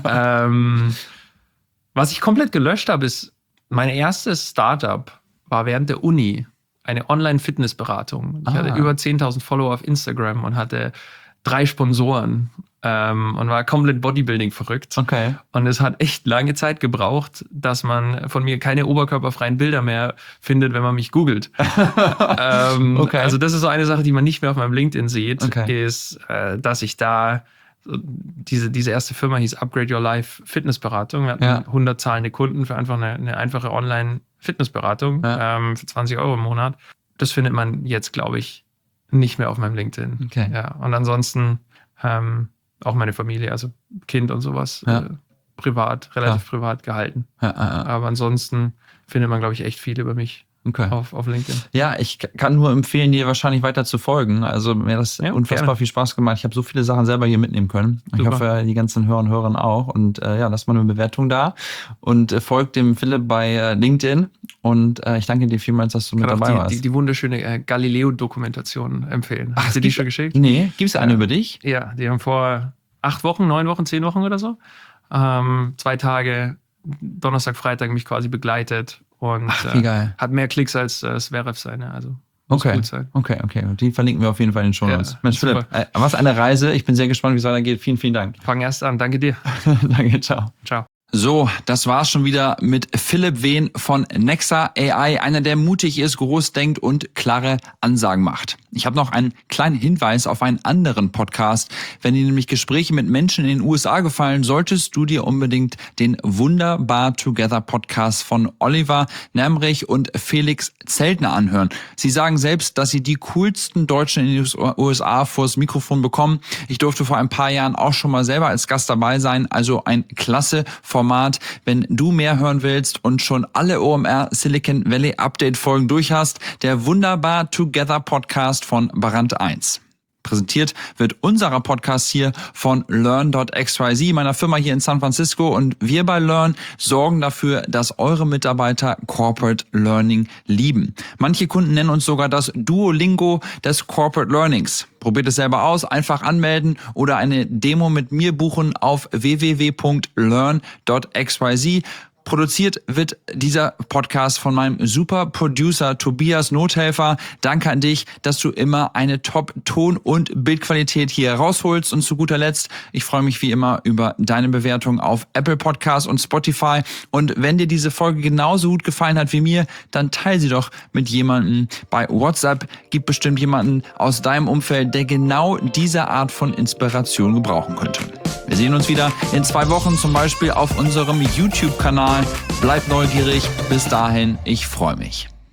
ähm, was ich komplett gelöscht habe, ist, mein erstes Startup war während der Uni eine Online-Fitnessberatung. Ich ah. hatte über zehntausend Follower auf Instagram und hatte drei Sponsoren ähm, und war komplett Bodybuilding verrückt. Okay. Und es hat echt lange Zeit gebraucht, dass man von mir keine oberkörperfreien Bilder mehr findet, wenn man mich googelt. ähm, okay. Also das ist so eine Sache, die man nicht mehr auf meinem LinkedIn sieht, okay. ist, äh, dass ich da Diese, diese erste Firma hieß Upgrade Your Life Fitnessberatung. Wir hatten ja. hundert zahlende Kunden für einfach eine, eine einfache Online-Fitnessberatung ja. ähm, für zwanzig Euro im Monat. Das findet man jetzt, glaube ich, nicht mehr auf meinem LinkedIn. Okay. Ja. Und ansonsten ähm, auch meine Familie, also Kind und sowas, ja. äh, privat, relativ ja. privat gehalten. Ja, ja, ja. Aber ansonsten findet man, glaube ich, echt viel über mich Okay. Auf, auf LinkedIn. Ja, ich kann nur empfehlen, dir wahrscheinlich weiter zu folgen. Also mir hat das ja, unfassbar gerne. viel Spaß gemacht. Ich habe so viele Sachen selber hier mitnehmen können. Super. Ich hoffe, die ganzen Hörer und Hörerinnen auch. Und äh, ja, lass mal eine Bewertung da. Und äh, folgt dem Philipp bei äh, LinkedIn. Und äh, ich danke dir vielmals, dass du mit dabei die, warst. Die, die wunderschöne äh, Galileo-Dokumentation empfehlen. Ach, hast du die schon geschickt? Nee, gibt's eine ja. über dich? Ja, die haben vor acht Wochen, neun Wochen, zehn Wochen oder so, ähm, zwei Tage, Donnerstag, Freitag mich quasi begleitet. Und Ach, wie geil. Äh, hat mehr Klicks als äh, Zverev seine, also muss okay. gut sein. Okay, okay. Und die verlinken wir auf jeden Fall in den Shownotes. Ja, Mensch, Philipp, äh, was eine Reise. Ich bin sehr gespannt, wie es weitergeht. Vielen, vielen Dank. Fang erst an. Danke dir. Danke, ciao. Ciao. So, das war's schon wieder mit Philipp Wehn von Nexa A I, einer, der mutig ist, groß denkt und klare Ansagen macht. Ich habe noch einen kleinen Hinweis auf einen anderen Podcast. Wenn dir nämlich Gespräche mit Menschen in den U S A gefallen, solltest du dir unbedingt den Wunderbar Together Podcast von Oliver Nämrich und Felix Zeltner anhören. Sie sagen selbst, dass sie die coolsten Deutschen in den U S A vors Mikrofon bekommen. Ich durfte vor ein paar Jahren auch schon mal selber als Gast dabei sein, also ein klasse Format. Wenn du mehr hören willst und schon alle O M R Silicon Valley Update Folgen durch hast, der Wunderbar Together Podcast von Barant eins. Präsentiert wird unserer Podcast hier von Learn Punkt X Y Z, meiner Firma hier in San Francisco. Und wir bei Learn sorgen dafür, dass eure Mitarbeiter Corporate Learning lieben. Manche Kunden nennen uns sogar das Duolingo des Corporate Learnings. Probiert es selber aus, einfach anmelden oder eine Demo mit mir buchen auf w w w Punkt learn Punkt X Y Z. Produziert wird dieser Podcast von meinem super Producer Tobias Nothelfer. Danke an dich, dass du immer eine Top-Ton- und Bildqualität hier rausholst. Und zu guter Letzt, ich freue mich wie immer über deine Bewertung auf Apple Podcasts und Spotify. Und wenn dir diese Folge genauso gut gefallen hat wie mir, dann teile sie doch mit jemandem bei WhatsApp. Gibt bestimmt jemanden aus deinem Umfeld, der genau diese Art von Inspiration gebrauchen könnte. Wir sehen uns wieder in zwei Wochen, zum Beispiel auf unserem YouTube-Kanal. Bleibt neugierig. Bis dahin, ich freue mich.